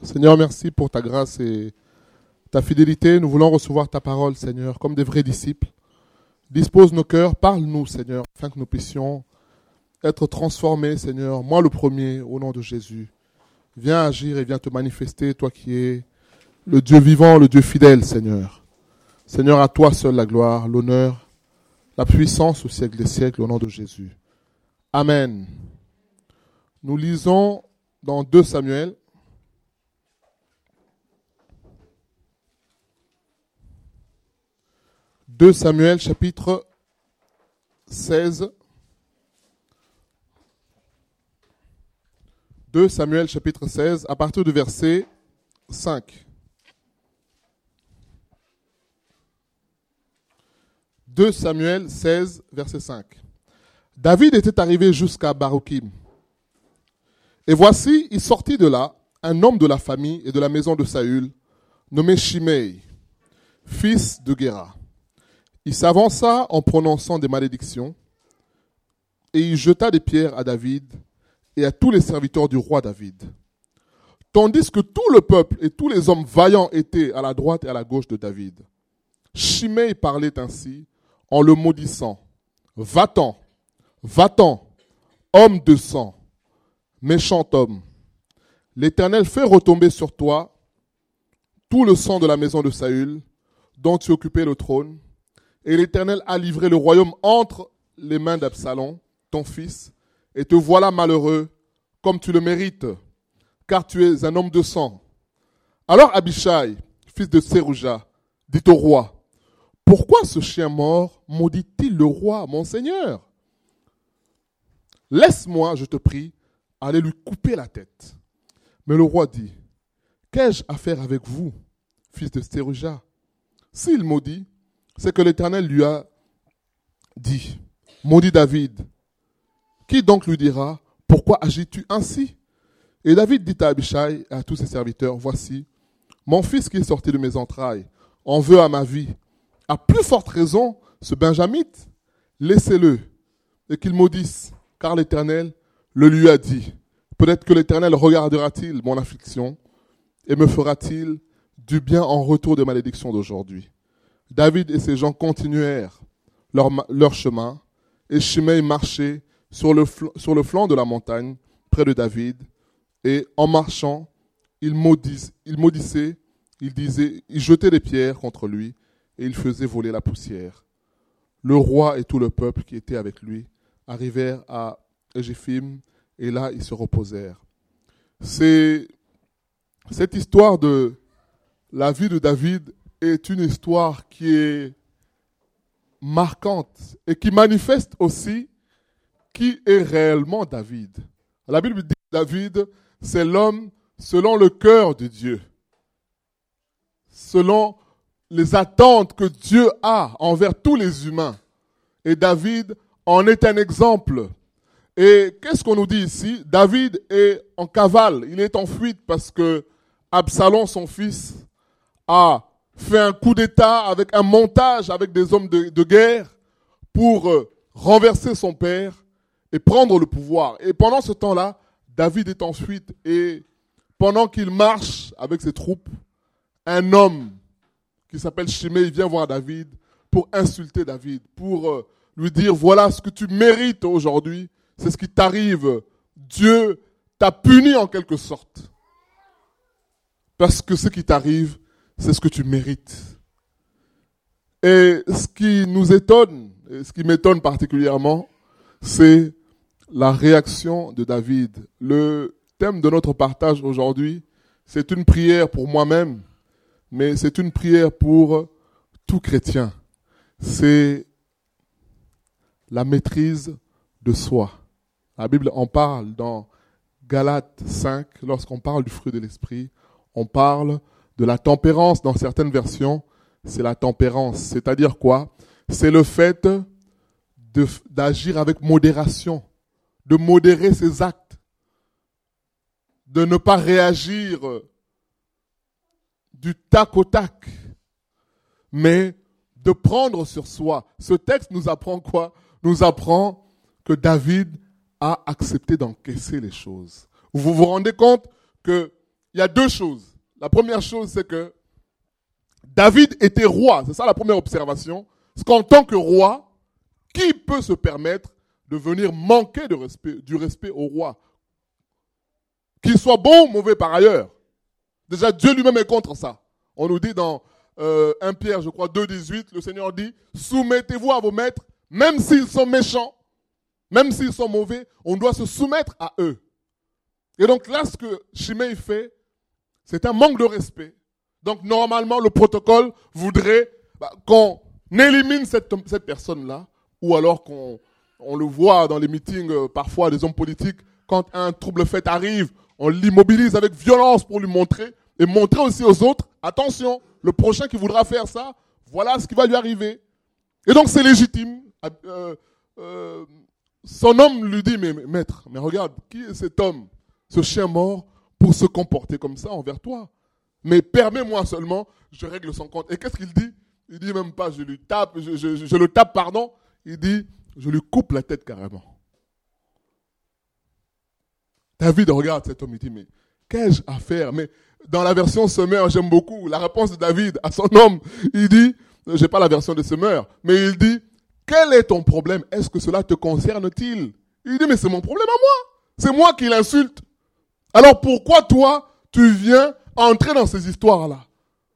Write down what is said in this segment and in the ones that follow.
Seigneur, merci pour ta grâce et ta fidélité. Nous voulons recevoir ta parole, Seigneur, comme des vrais disciples. Dispose nos cœurs, parle-nous, Seigneur, afin que nous puissions être transformés, Seigneur. Moi le premier, au nom de Jésus. Viens agir et viens te manifester, toi qui es le Dieu vivant, le Dieu fidèle, Seigneur. Seigneur, à toi seul la gloire, l'honneur, la puissance au siècle des siècles, au nom de Jésus. Amen. Nous lisons dans 2 Samuel. 2 Samuel chapitre 16. 2 Samuel chapitre 16 à partir du verset 5. 2 Samuel 16 verset 5. David était arrivé jusqu'à Baroukim. Et voici, il sortit de là un homme de la famille et de la maison de Saül, nommé Shimei, fils de Guéra. Il s'avança en prononçant des malédictions, et il jeta des pierres à David et à tous les serviteurs du roi David. Tandis que tout le peuple et tous les hommes vaillants étaient à la droite et à la gauche de David. Shimei parlait ainsi en le maudissant. Va-t'en, va-t'en, homme de sang, méchant homme. L'Éternel fait retomber sur toi tout le sang de la maison de Saül, dont tu occupais le trône, et l'Éternel a livré le royaume entre les mains d'Absalom, ton fils, et te voilà malheureux, comme tu le mérites, car tu es un homme de sang. Alors Abishai, fils de Sérouja, dit au roi, pourquoi ce chien mort maudit-il le roi, mon seigneur? Laisse-moi, je te prie, aller lui couper la tête. Mais le roi dit, qu'ai-je à faire avec vous, fils de Sérouja? S'il maudit, c'est que l'Éternel lui a dit, maudit David. Qui donc lui dira, pourquoi agis-tu ainsi? Et David dit à Abishai et à tous ses serviteurs, voici, mon fils qui est sorti de mes entrailles en veut à ma vie. À plus forte raison, ce Benjamite, laissez-le et qu'il maudisse, car l'Éternel le lui a dit. Peut-être que l'Éternel regardera-t-il mon affliction et me fera-t-il du bien en retour des malédictions d'aujourd'hui. David et ses gens continuèrent leur chemin, et Shimei marchait sur le flanc de la montagne, près de David, et en marchant, il maudissait, il jetait des pierres contre lui, et il faisait voler la poussière. Le roi et tout le peuple qui était avec lui arrivèrent à Égiphim, et là ils se reposèrent. Cette histoire de la vie de David est une histoire qui est marquante et qui manifeste aussi qui est réellement David. La Bible dit que David, c'est l'homme selon le cœur de Dieu, selon les attentes que Dieu a envers tous les humains. Et David en est un exemple. Et qu'est-ce qu'on nous dit ici? David est en cavale, il est en fuite parce que Absalom, son fils, a fait un coup d'État avec un montage avec des hommes de guerre pour renverser son père et prendre le pouvoir. Et pendant ce temps-là, David est en fuite et pendant qu'il marche avec ses troupes, un homme qui s'appelle Shimei vient voir David pour insulter David, pour lui dire voilà ce que tu mérites aujourd'hui, c'est ce qui t'arrive. Dieu t'a puni en quelque sorte. Parce que ce qui t'arrive, c'est ce que tu mérites. Et ce qui nous étonne, et ce qui m'étonne particulièrement, c'est la réaction de David. Le thème de notre partage aujourd'hui, c'est une prière pour moi-même, mais c'est une prière pour tout chrétien. C'est la maîtrise de soi. La Bible en parle dans Galates 5, lorsqu'on parle du fruit de l'esprit, on parle de la tempérance. Dans certaines versions, c'est la tempérance. C'est-à-dire quoi? C'est le fait d'agir avec modération, de modérer ses actes, de ne pas réagir du tac au tac, mais de prendre sur soi. Ce texte nous apprend quoi? Nous apprend que David a accepté d'encaisser les choses. Vous vous rendez compte que il y a deux choses. La première chose, c'est que David était roi. C'est ça la première observation. Parce qu'en tant que roi, qui peut se permettre de venir manquer du respect au roi? Qu'il soit bon ou mauvais par ailleurs. Déjà, Dieu lui-même est contre ça. On nous dit dans 1 Pierre, je crois, 2,18, le Seigneur dit, soumettez-vous à vos maîtres, même s'ils sont méchants, même s'ils sont mauvais, on doit se soumettre à eux. Et donc là, ce que Shimei fait, c'est un manque de respect. Donc normalement, le protocole voudrait qu'on élimine cette personne-là, ou alors qu'on le voit dans les meetings, parfois des hommes politiques, quand un trouble fait arrive, on l'immobilise avec violence pour lui montrer, et montrer aussi aux autres, attention, le prochain qui voudra faire ça, voilà ce qui va lui arriver. Et donc c'est légitime. Son homme lui dit, mais maître, mais regarde, qui est cet homme, ce chien mort, pour se comporter comme ça envers toi? Mais permets-moi seulement, je règle son compte. Et qu'est-ce qu'il dit? Il dit même pas, je lui tape, je le tape, pardon. Il dit, je lui coupe la tête carrément. David regarde cet homme, il dit, mais qu'ai-je à faire? Mais dans la version Semeur, j'aime beaucoup la réponse de David à son homme. Il dit, j'ai pas la version de Semeur, mais il dit, quel est ton problème? Est-ce que cela te concerne-t-il? Il dit, mais c'est mon problème à moi. C'est moi qui l'insulte. Alors pourquoi toi, tu viens entrer dans ces histoires-là?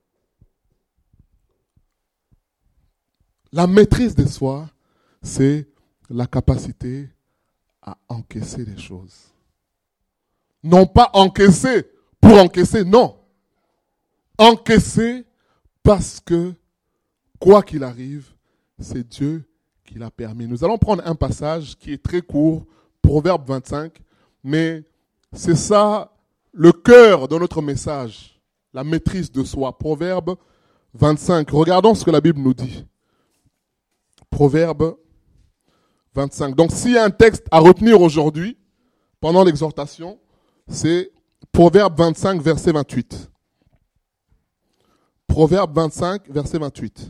La maîtrise de soi, c'est la capacité à encaisser les choses. Non pas encaisser pour encaisser, non. Encaisser parce que, quoi qu'il arrive, c'est Dieu qui l'a permis. Nous allons prendre un passage qui est très court, Proverbe 25, mais c'est ça le cœur de notre message, la maîtrise de soi. Proverbe 25, regardons ce que la Bible nous dit. Proverbe 25. Donc s'il y a un texte à retenir aujourd'hui, pendant l'exhortation, c'est Proverbe 25, verset 28. Proverbe 25, verset 28.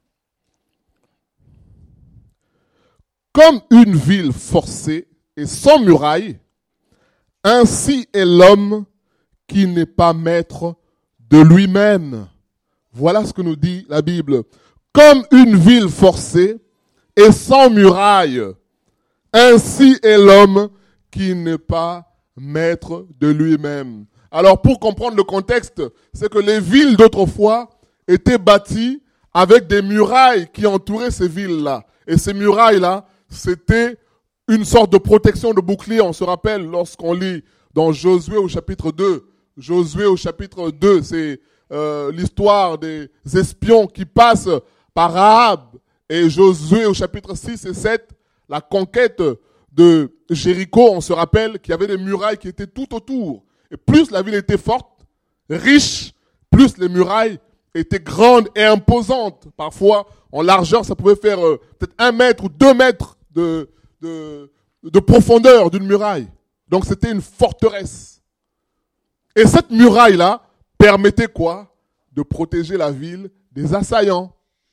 Comme une ville forcée et sans muraille, ainsi est l'homme qui n'est pas maître de lui-même. Voilà ce que nous dit la Bible. Comme une ville forcée et sans muraille, ainsi est l'homme qui n'est pas maître de lui-même. Alors pour comprendre le contexte, c'est que les villes d'autrefois étaient bâties avec des murailles qui entouraient ces villes-là. Et ces murailles-là, c'était une sorte de protection de bouclier. On se rappelle lorsqu'on lit dans Josué au chapitre 2. Josué au chapitre 2, c'est l'histoire des espions qui passent par Rahab. Et Josué au chapitre 6 et 7, la conquête de Jéricho, on se rappelle qu'il y avait des murailles qui étaient tout autour. Et plus la ville était forte, riche, plus les murailles étaient grandes et imposantes. Parfois, en largeur, ça pouvait faire peut-être 1 mètre ou 2 mètres de profondeur d'une muraille. Donc c'était une forteresse. Et cette muraille-là permettait quoi? De protéger la ville des assaillants.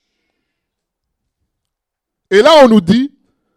Et là, on nous dit,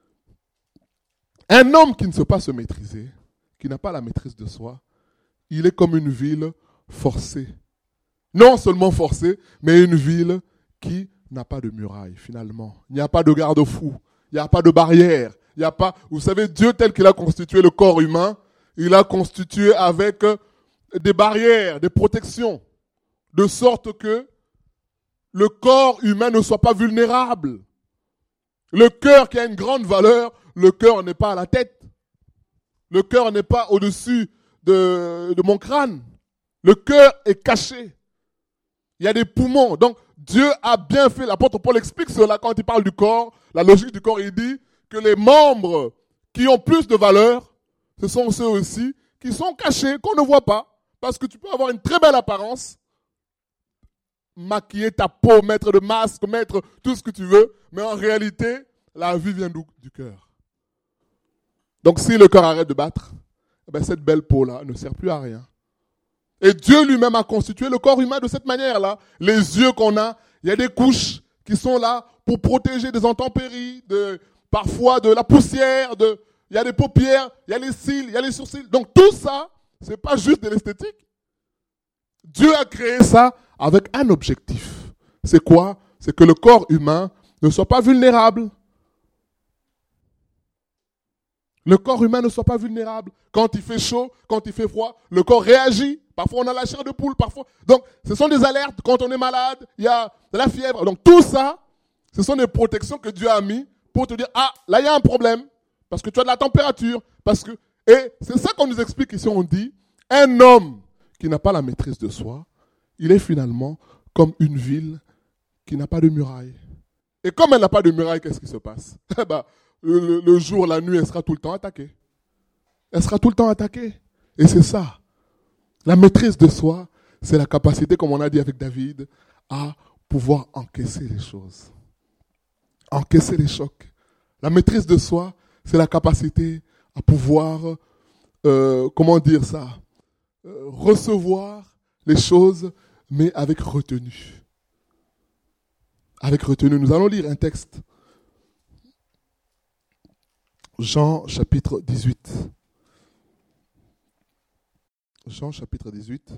un homme qui ne sait pas se maîtriser, qui n'a pas la maîtrise de soi, il est comme une ville forcée. Non seulement forcée, mais une ville qui n'a pas de muraille, finalement. Il n'y a pas de garde-fou, il n'y a pas de barrière, il n'y a pas... Vous savez, Dieu tel qu'il a constitué le corps humain, il a constitué avec des barrières, des protections, de sorte que le corps humain ne soit pas vulnérable. Le cœur qui a une grande valeur, le cœur n'est pas à la tête. Le cœur n'est pas au-dessus de mon crâne. Le cœur est caché. Il y a des poumons. Donc, Dieu a bien fait. L'apôtre Paul explique cela quand il parle du corps. La logique du corps, il dit que les membres qui ont plus de valeur, ce sont ceux aussi qui sont cachés, qu'on ne voit pas. Parce que tu peux avoir une très belle apparence, maquiller ta peau, mettre de masque, mettre tout ce que tu veux, mais en réalité, la vie vient du cœur. Donc si le cœur arrête de battre, cette belle peau-là ne sert plus à rien. Et Dieu lui-même a constitué le corps humain de cette manière-là. Les yeux qu'on a, il y a des couches qui sont là pour protéger des intempéries, parfois de la poussière, il y a des paupières, il y a les cils, il y a les sourcils. Donc tout ça, c'est pas juste de l'esthétique, Dieu a créé ça avec un objectif. C'est quoi? C'est que le corps humain ne soit pas vulnérable. Le corps humain ne soit pas vulnérable. Quand il fait chaud, quand il fait froid, le corps réagit. Parfois, on a la chair de poule, parfois. Donc, ce sont des alertes. Quand on est malade, il y a de la fièvre. Donc, tout ça, ce sont des protections que Dieu a mis pour te dire, ah, là, il y a un problème. Parce que tu as de la température. Et c'est ça qu'on nous explique ici. On dit, un homme qui n'a pas la maîtrise de soi, il est finalement comme une ville qui n'a pas de muraille. Et comme elle n'a pas de muraille, qu'est-ce qui se passe? Le jour, la nuit, elle sera tout le temps attaquée. Elle sera tout le temps attaquée. Et c'est ça. La maîtrise de soi, c'est la capacité, comme on a dit avec David, à pouvoir encaisser les choses. Encaisser les chocs. La maîtrise de soi, c'est la capacité à pouvoir, recevoir les choses, mais avec retenue. Avec retenue. Nous allons lire un texte. Jean chapitre 18. Jean chapitre 18.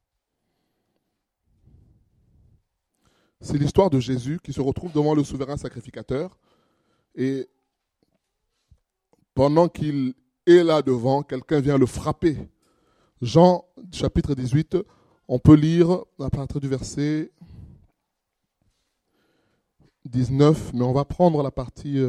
C'est l'histoire de Jésus qui se retrouve devant le souverain sacrificateur. Et pendant qu'il est là devant, quelqu'un vient le frapper. Jean chapitre 18, on peut lire à partir du verset 19, mais on va prendre la partie...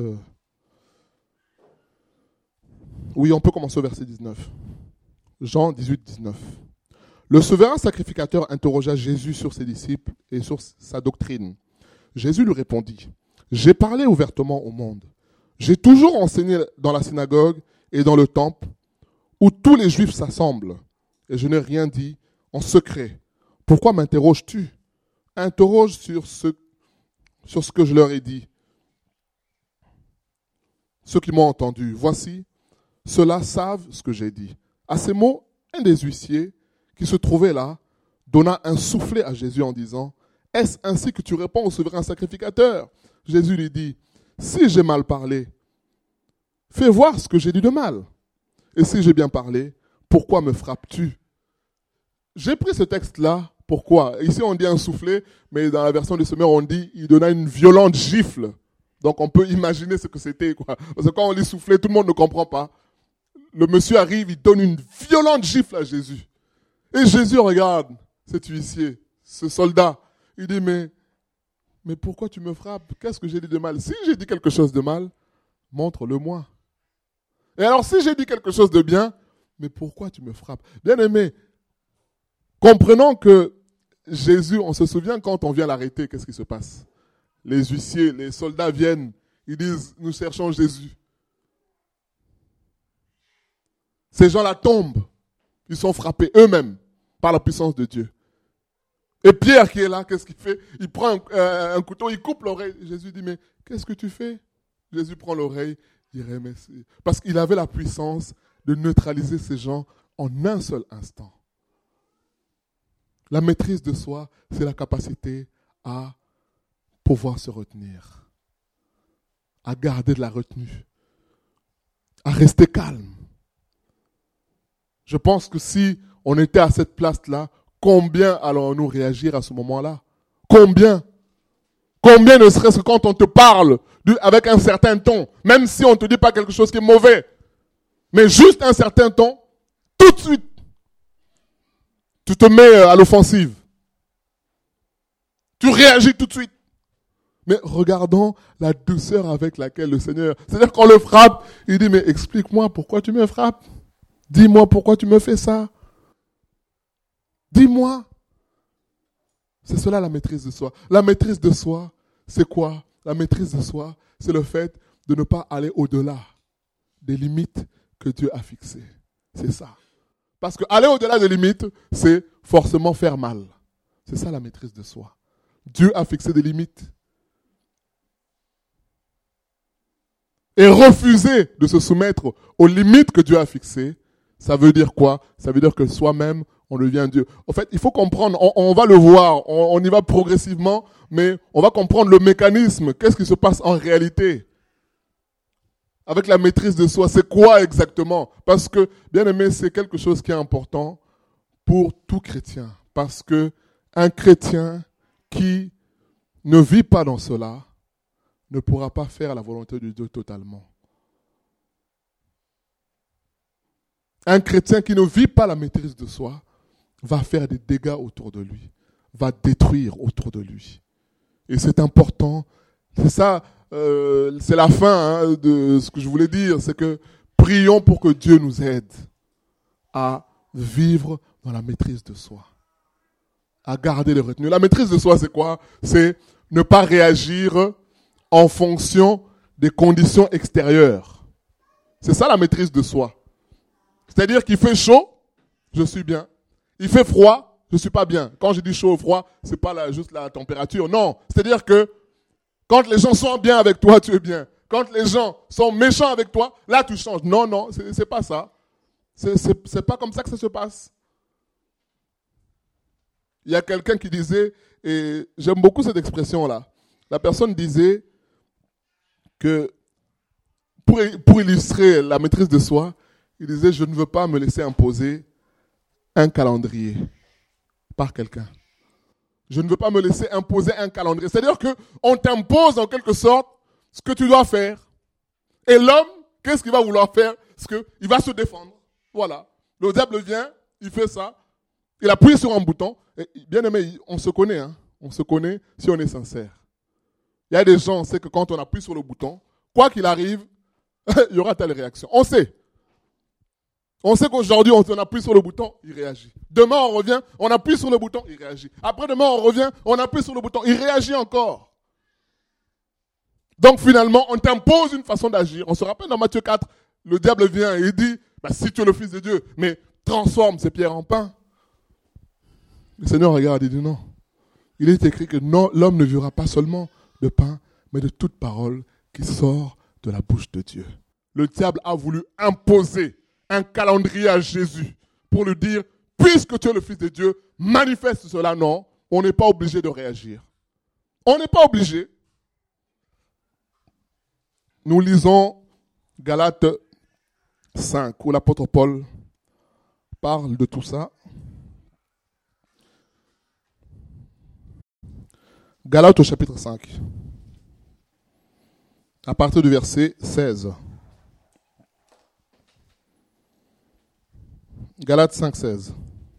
Oui, on peut commencer au verset 19. Jean 18, 19. Le souverain sacrificateur interrogea Jésus sur ses disciples et sur sa doctrine. Jésus lui répondit, « J'ai parlé ouvertement au monde. J'ai toujours enseigné dans la synagogue et dans le temple où tous les Juifs s'assemblent. Et je n'ai rien dit en secret. Pourquoi m'interroges-tu? Interroge sur ce que je leur ai dit. Ceux qui m'ont entendu, voici, ceux-là savent ce que j'ai dit. » À ces mots, un des huissiers qui se trouvait là donna un soufflet à Jésus en disant, « Est-ce ainsi que tu réponds au souverain sacrificateur ?» Jésus lui dit, « Si j'ai mal parlé, fais voir ce que j'ai dit de mal. Et si j'ai bien parlé, pourquoi me frappes-tu » J'ai pris ce texte-là, pourquoi? Ici on dit un soufflet, mais dans la version du Semeur on dit, il donna une violente gifle. Donc on peut imaginer ce que c'était, quoi. Parce que quand on lit souffler, tout le monde ne comprend pas. Le monsieur arrive, il donne une violente gifle à Jésus. Et Jésus regarde cet huissier, ce soldat. Il dit, mais pourquoi tu me frappes? Qu'est-ce que j'ai dit de mal? Si j'ai dit quelque chose de mal, montre-le-moi. Et alors si j'ai dit quelque chose de bien, mais pourquoi tu me frappes? Bien aimé, comprenons que Jésus, on se souvient quand on vient l'arrêter, qu'est-ce qui se passe? Les huissiers, les soldats viennent, ils disent, nous cherchons Jésus. Ces gens-là tombent. Ils sont frappés eux-mêmes par la puissance de Dieu. Et Pierre qui est là, qu'est-ce qu'il fait? Il prend un couteau, il coupe l'oreille. Jésus dit, mais qu'est-ce que tu fais? Jésus prend l'oreille, il remercie. Parce qu'il avait la puissance de neutraliser ces gens en un seul instant. La maîtrise de soi, c'est la capacité à pouvoir se retenir, à garder de la retenue, à rester calme. Je pense que si on était à cette place-là, combien allons-nous réagir à ce moment-là? Combien? Combien ne serait-ce que quand on te parle avec un certain ton, même si on ne te dit pas quelque chose qui est mauvais, mais juste un certain ton, tout de suite, tu te mets à l'offensive. Tu réagis tout de suite. Mais regardons la douceur avec laquelle le Seigneur, c'est-à-dire qu'on le frappe, il dit, mais explique-moi pourquoi tu me frappes. Dis-moi pourquoi tu me fais ça. Dis-moi. C'est cela la maîtrise de soi. La maîtrise de soi, c'est quoi? La maîtrise de soi, c'est le fait de ne pas aller au-delà des limites que Dieu a fixées. C'est ça. Parce que aller au-delà des limites, c'est forcément faire mal. C'est ça la maîtrise de soi. Dieu a fixé des limites. Et refuser de se soumettre aux limites que Dieu a fixées, ça veut dire quoi? Ça veut dire que soi-même, on devient Dieu. En fait, il faut comprendre, on va le voir, on y va progressivement, mais on va comprendre le mécanisme. Qu'est-ce qui se passe en réalité? Avec la maîtrise de soi, c'est quoi exactement? Parce que, bien aimé, c'est quelque chose qui est important pour tout chrétien, Parce que un chrétien qui ne vit pas dans cela ne pourra pas faire la volonté de Dieu totalement. Un chrétien qui ne vit pas la maîtrise de soi va faire des dégâts autour de lui, va détruire autour de lui. Et c'est important. C'est ça, c'est la fin de ce que je voulais dire, c'est que prions pour que Dieu nous aide à vivre dans la maîtrise de soi, à garder les retenues. La maîtrise de soi, c'est quoi? C'est ne pas réagir en fonction des conditions extérieures. C'est ça la maîtrise de soi. C'est-à-dire qu'il fait chaud, je suis bien. Il fait froid, je suis pas bien. Quand je dis chaud ou froid, c'est pas juste la température. Non, c'est-à-dire que quand les gens sont bien avec toi, tu es bien. Quand les gens sont méchants avec toi, là tu changes. Non, non, c'est pas ça. C'est pas comme ça que ça se passe. Il y a quelqu'un qui disait, et j'aime beaucoup cette expression-là. La personne disait que pour illustrer la maîtrise de soi, il disait, je ne veux pas me laisser imposer un calendrier par quelqu'un. Je ne veux pas me laisser imposer un calendrier. C'est-à-dire qu'on t'impose en quelque sorte ce que tu dois faire. Et l'homme, qu'est-ce qu'il va vouloir faire? Parce qu'il va se défendre. Voilà. Le diable vient, il fait ça. Il appuie sur un bouton. Et bien aimé, on se connaît. Hein? On se connaît si on est sincère. Il y a des gens, on sait que quand on appuie sur le bouton, quoi qu'il arrive, il y aura telle réaction. On sait. On sait qu'aujourd'hui, on appuie sur le bouton, il réagit. Demain, on revient, on appuie sur le bouton, il réagit. Après-demain, on revient, on appuie sur le bouton, il réagit encore. Donc finalement, on t'impose une façon d'agir. On se rappelle dans Matthieu 4, le diable vient et il dit, si tu es le Fils de Dieu, mais transforme ces pierres en pain. Le Seigneur regarde et dit non. Il est écrit que non, l'homme ne vivra pas seulement de pain, mais de toute parole qui sort de la bouche de Dieu. Le diable a voulu imposer un calendrier à Jésus pour lui dire, puisque tu es le Fils de Dieu, manifeste cela. Non, on n'est pas obligé de réagir. On n'est pas obligé. Nous lisons Galates 5, où l'apôtre Paul parle de tout ça. Galates au chapitre 5, à partir du verset 16. Galates 5, 16.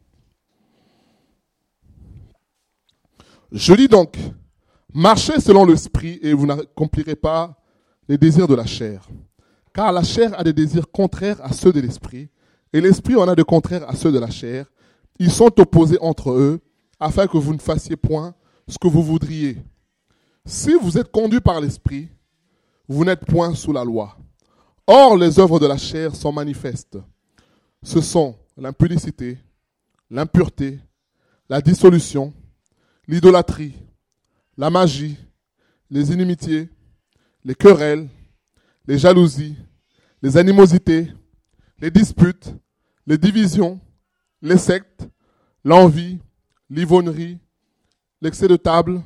Je dis donc, marchez selon l'esprit et vous n'accomplirez pas les désirs de la chair. Car la chair a des désirs contraires à ceux de l'esprit et l'esprit en a de contraires à ceux de la chair. Ils sont opposés entre eux afin que vous ne fassiez point ce que vous voudriez. Si vous êtes conduits par l'esprit, vous n'êtes point sous la loi. Or, les œuvres de la chair sont manifestes. Ce sont l'impudicité, l'impureté, la dissolution, l'idolâtrie, la magie, les inimitiés, les querelles, les jalousies, les animosités, les disputes, les divisions, les sectes, l'envie, l'ivognerie, les excès de table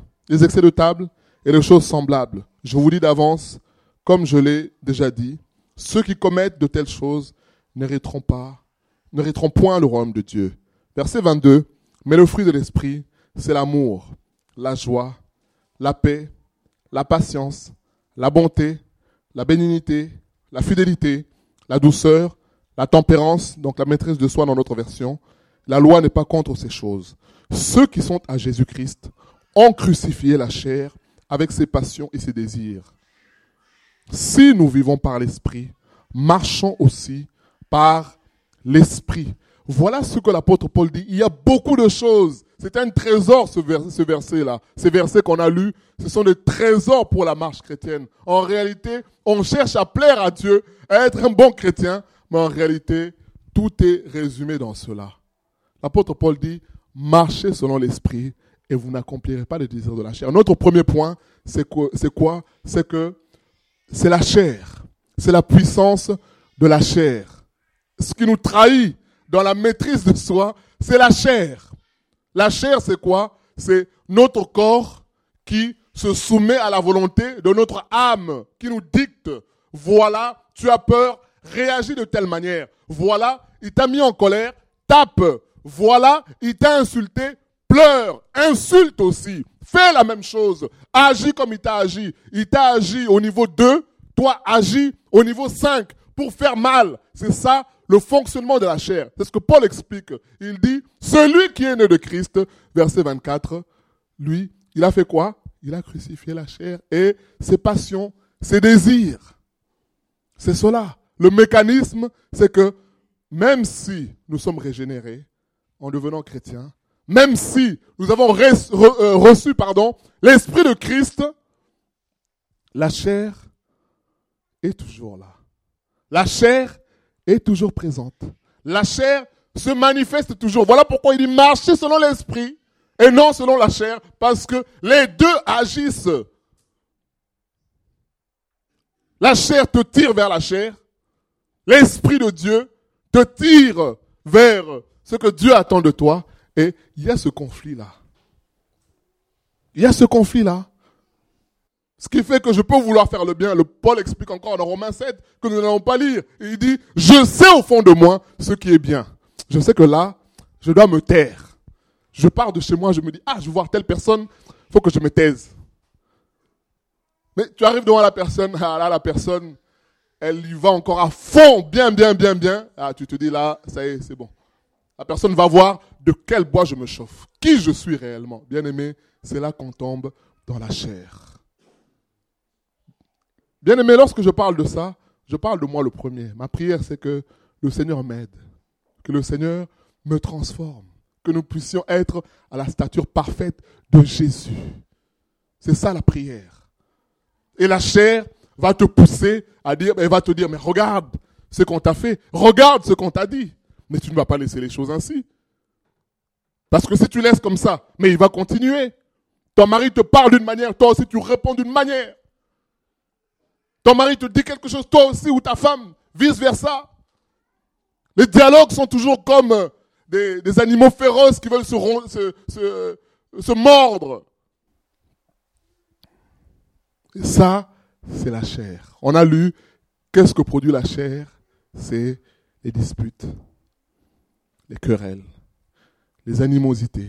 et les choses semblables. Je vous dis d'avance, comme je l'ai déjà dit, ceux qui commettent de telles choses n'hériteront point le royaume de Dieu. Verset 22, mais le fruit de l'esprit, c'est l'amour, la joie, la paix, la patience, la bonté, la bénignité, la fidélité, la douceur, la tempérance, donc la maîtrise de soi dans notre version. La loi n'est pas contre ces choses. Ceux qui sont à Jésus-Christ ont crucifié la chair avec ses passions et ses désirs. Si nous vivons par l'esprit, marchons aussi par l'esprit. Voilà ce que l'apôtre Paul dit. Il y a beaucoup de choses. C'est un trésor ce verset-là. Ces versets qu'on a lus, ce sont des trésors pour la marche chrétienne. En réalité, on cherche à plaire à Dieu, à être un bon chrétien, mais en réalité, tout est résumé dans cela. L'apôtre Paul dit, marchez selon l'esprit et vous n'accomplirez pas les désirs de la chair. Notre premier point, c'est quoi? C'est que c'est la chair. C'est la puissance de la chair. Ce qui nous trahit dans la maîtrise de soi, c'est la chair. La chair, c'est quoi? C'est notre corps qui se soumet à la volonté de notre âme, qui nous dicte. Voilà, tu as peur, réagis de telle manière. Voilà, il t'a mis en colère, tape. Voilà, il t'a insulté, pleure, insulte aussi. Fais la même chose. Agis comme il t'a agi. Il t'a agi au niveau 2, toi agis au niveau 5 pour faire mal. C'est ça le fonctionnement de la chair. C'est ce que Paul explique. Il dit, celui qui est né de Christ, verset 24, lui, il a fait quoi? Il a crucifié la chair et ses passions, ses désirs. C'est cela. Le mécanisme, c'est que même si nous sommes régénérés en devenant chrétiens, même si nous avons reçu l'Esprit de Christ, la chair est toujours là. La chair est toujours présente. La chair se manifeste toujours. Voilà pourquoi il dit marcher selon l'Esprit et non selon la chair, parce que les deux agissent. La chair te tire vers la chair. L'Esprit de Dieu te tire vers ce que Dieu attend de toi. Et il y a ce conflit-là. Il y a ce conflit-là. Ce qui fait que je peux vouloir faire le bien. Le Paul explique encore dans Romains 7 que nous n'allons pas lire. Il dit, je sais au fond de moi ce qui est bien. Je sais que là, je dois me taire. Je pars de chez moi, je me dis, je veux voir telle personne, il faut que je me taise. Mais tu arrives devant la personne, là, la personne, elle y va encore à fond, bien. Tu te dis là, ça y est, c'est bon. La personne va voir de quel bois je me chauffe, qui je suis réellement. Bien aimé, c'est là qu'on tombe dans la chair. Bien aimé, lorsque je parle de ça, je parle de moi le premier. Ma prière, c'est que le Seigneur m'aide, que le Seigneur me transforme, que nous puissions être à la stature parfaite de Jésus. C'est ça la prière. Et la chair va te pousser à dire, elle va te dire, mais regarde ce qu'on t'a fait, regarde ce qu'on t'a dit. Mais tu ne vas pas laisser les choses ainsi. Parce que si tu laisses comme ça, mais il va continuer. Ton mari te parle d'une manière, toi aussi tu réponds d'une manière. Ton mari te dit quelque chose, toi aussi, ou ta femme, vice versa. Les dialogues sont toujours comme des animaux féroces qui veulent se mordre. Et ça, c'est la chair. On a lu, qu'est-ce que produit la chair? C'est les disputes, les querelles, les animosités,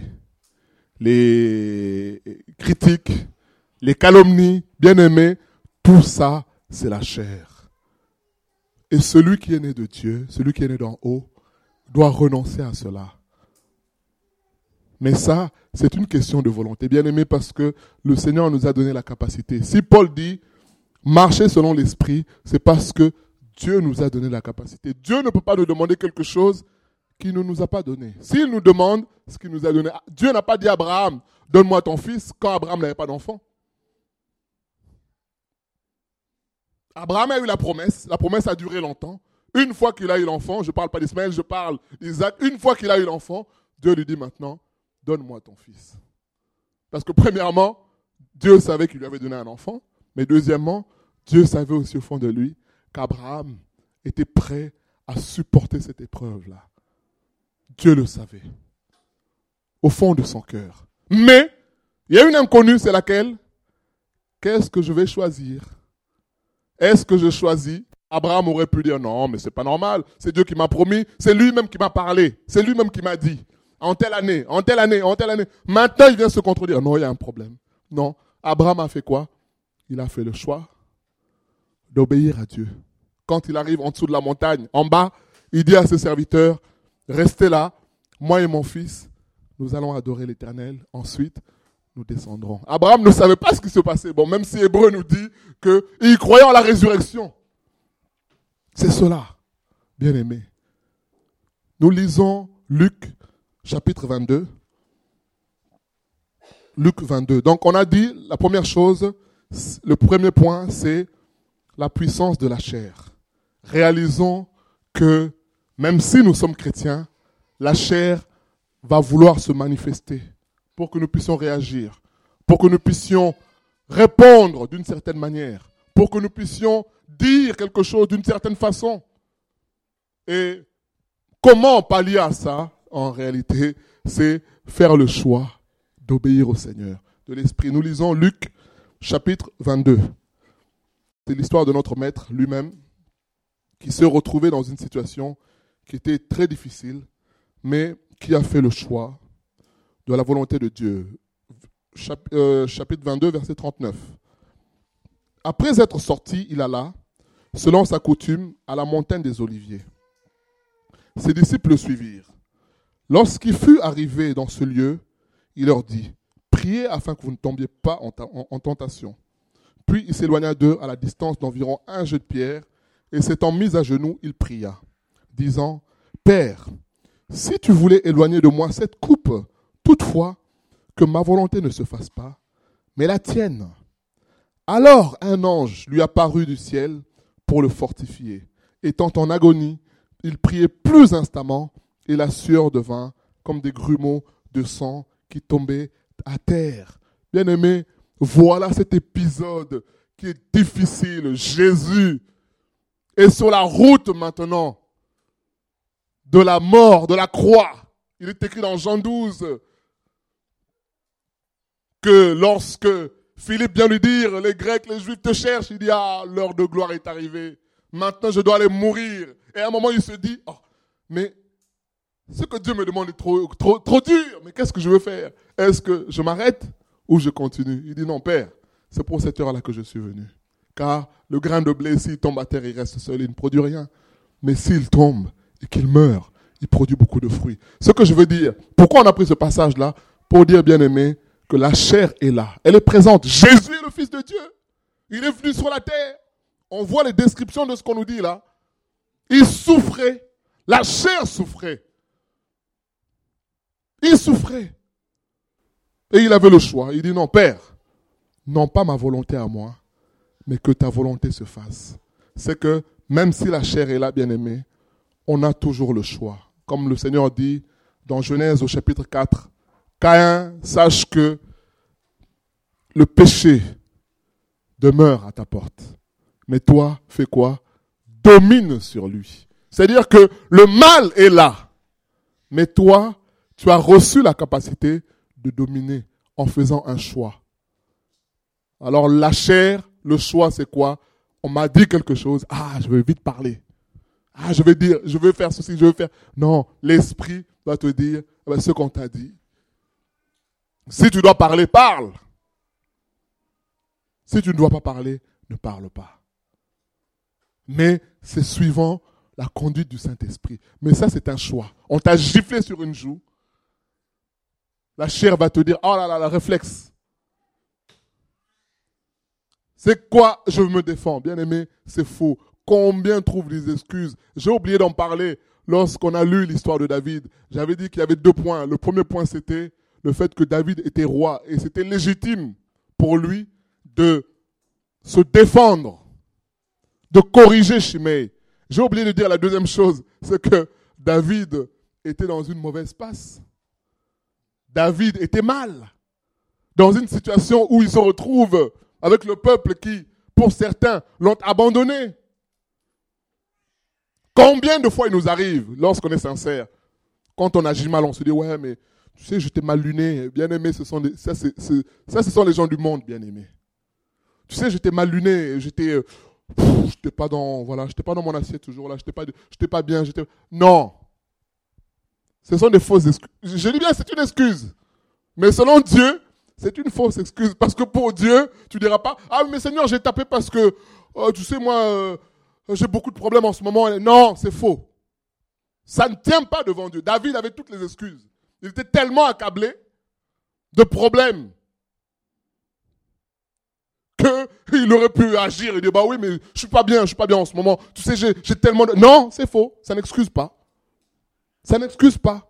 les critiques, les calomnies, bien-aimés, tout ça, c'est la chair. Et celui qui est né de Dieu, celui qui est né d'en haut, doit renoncer à cela. Mais ça, c'est une question de volonté, bien-aimé, parce que le Seigneur nous a donné la capacité. Si Paul dit, marcher selon l'Esprit, c'est parce que Dieu nous a donné la capacité. Dieu ne peut pas nous demander quelque chose qu'il ne nous a pas donné. S'il nous demande ce qu'il nous a donné, Dieu n'a pas dit à Abraham, donne-moi ton fils, quand Abraham n'avait pas d'enfant. Abraham a eu la promesse a duré longtemps. Une fois qu'il a eu l'enfant, je ne parle pas d'Ismaël, je parle d'Isaac, une fois qu'il a eu l'enfant, Dieu lui dit maintenant, donne-moi ton fils. Parce que premièrement, Dieu savait qu'il lui avait donné un enfant, mais deuxièmement, Dieu savait aussi au fond de lui qu'Abraham était prêt à supporter cette épreuve-là. Dieu le savait, au fond de son cœur. Mais, il y a une inconnue, c'est laquelle? Qu'est-ce que je vais choisir? Est-ce que je choisis? Abraham aurait pu dire non, mais c'est pas normal. C'est Dieu qui m'a promis, c'est lui-même qui m'a parlé, c'est lui-même qui m'a dit. En telle année. Maintenant, il vient se contredire. Non, il y a un problème. Non. Abraham a fait quoi? Il a fait le choix d'obéir à Dieu. Quand il arrive en dessous de la montagne, en bas, il dit à ses serviteurs, restez là, moi et mon fils, nous allons adorer l'Éternel. Ensuite, nous descendrons. Abraham ne savait pas ce qui se passait. Bon, même si Hébreu nous dit qu'il croyait en la résurrection. C'est cela, bien aimé. Nous lisons Luc, chapitre 22. Luc 22. Donc, on a dit, la première chose, le premier point, c'est la puissance de la chair. Réalisons que, même si nous sommes chrétiens, la chair va vouloir se manifester pour que nous puissions réagir, pour que nous puissions répondre d'une certaine manière, pour que nous puissions dire quelque chose d'une certaine façon. Et comment pallier à ça, en réalité, c'est faire le choix d'obéir au Seigneur, de l'Esprit. Nous lisons Luc, chapitre 22. C'est l'histoire de notre maître lui-même, qui s'est retrouvé dans une situation qui était très difficile, mais qui a fait le choix de la volonté de Dieu. Chapitre 22, verset 39. Après être sorti, il alla, selon sa coutume, à la montagne des Oliviers. Ses disciples le suivirent. Lorsqu'il fut arrivé dans ce lieu, il leur dit, « Priez afin que vous ne tombiez pas en tentation. » Puis il s'éloigna d'eux à la distance d'environ un jet de pierre, et s'étant mis à genoux, il pria, disant, « Père, si tu voulais éloigner de moi cette coupe, toutefois, que ma volonté ne se fasse pas, mais la tienne. » Alors un ange lui apparut du ciel pour le fortifier. Étant en agonie, il priait plus instamment, et la sueur devint comme des grumeaux de sang qui tombaient à terre. Bien-aimés, voilà cet épisode qui est difficile. Jésus est sur la route maintenant de la mort, de la croix. Il est écrit dans Jean 12 que lorsque Philippe vient lui dire, les Grecs, les Juifs te cherchent, il dit, ah, l'heure de gloire est arrivée. Maintenant, je dois aller mourir. Et à un moment, il se dit, oh, mais ce que Dieu me demande est trop dur. Mais qu'est-ce que je veux faire? Est-ce que je m'arrête ou je continue? Il dit, non, Père, c'est pour cette heure-là que je suis venu. Car le grain de blé, s'il tombe à terre, il reste seul, il ne produit rien. Mais s'il tombe et qu'il meurt, il produit beaucoup de fruits. Ce que je veux dire, pourquoi on a pris ce passage-là? Pour dire, bien-aimé, que la chair est là. Elle est présente. Jésus est le Fils de Dieu. Il est venu sur la terre. On voit les descriptions de ce qu'on nous dit là. Il souffrait. La chair souffrait. Il souffrait. Et il avait le choix. Il dit, non, Père, non pas ma volonté à moi, mais que ta volonté se fasse. C'est que même si la chair est là, bien-aimé, on a toujours le choix. Comme le Seigneur dit dans Genèse au chapitre 4, Caïn, sache que le péché demeure à ta porte. Mais toi, fais quoi? Domine sur lui. C'est-à-dire que le mal est là. Mais toi, tu as reçu la capacité de dominer en faisant un choix. Alors la chair, le choix c'est quoi? On m'a dit quelque chose. Ah, je vais vite parler. Ah, je vais dire, je veux faire ceci, je veux faire... Non, l'esprit va te dire ce qu'on t'a dit. Si tu dois parler, parle. Si tu ne dois pas parler, ne parle pas. Mais c'est suivant la conduite du Saint-Esprit. Mais ça, c'est un choix. On t'a giflé sur une joue. La chair va te dire, oh là là, le réflexe. C'est quoi? Je me défends. Bien aimé, c'est faux. Combien trouvent des excuses? J'ai oublié d'en parler lorsqu'on a lu l'histoire de David. J'avais dit qu'il y avait 2 points. Le premier point, c'était le fait que David était roi et c'était légitime pour lui de se défendre, de corriger Shimei. J'ai oublié de dire la deuxième chose, c'est que David était dans une mauvaise passe. David était mal, dans une situation où il se retrouve avec le peuple qui, pour certains, l'ont abandonné. Combien de fois il nous arrive, lorsqu'on est sincère, quand on agit mal, on se dit, ouais, mais tu sais, j'étais mal luné, bien aimé, ce sont les gens du monde, bien aimé. Tu sais, j'étais mal luné, j'étais pas dans mon assiette toujours là, j'étais pas bien, non. Ce sont des fausses excuses. Je dis bien, c'est une excuse. Mais selon Dieu, c'est une fausse excuse. Parce que pour Dieu, tu diras pas, ah mais Seigneur, j'ai tapé parce que, tu sais, moi, j'ai beaucoup de problèmes en ce moment. Non, c'est faux. Ça ne tient pas devant Dieu. David avait toutes les excuses. Il était tellement accablé de problèmes qu'il aurait pu agir et dire, bah oui, mais je suis pas bien en ce moment. Tu sais, j'ai tellement de... Non, c'est faux. Ça n'excuse pas. Ça n'excuse pas.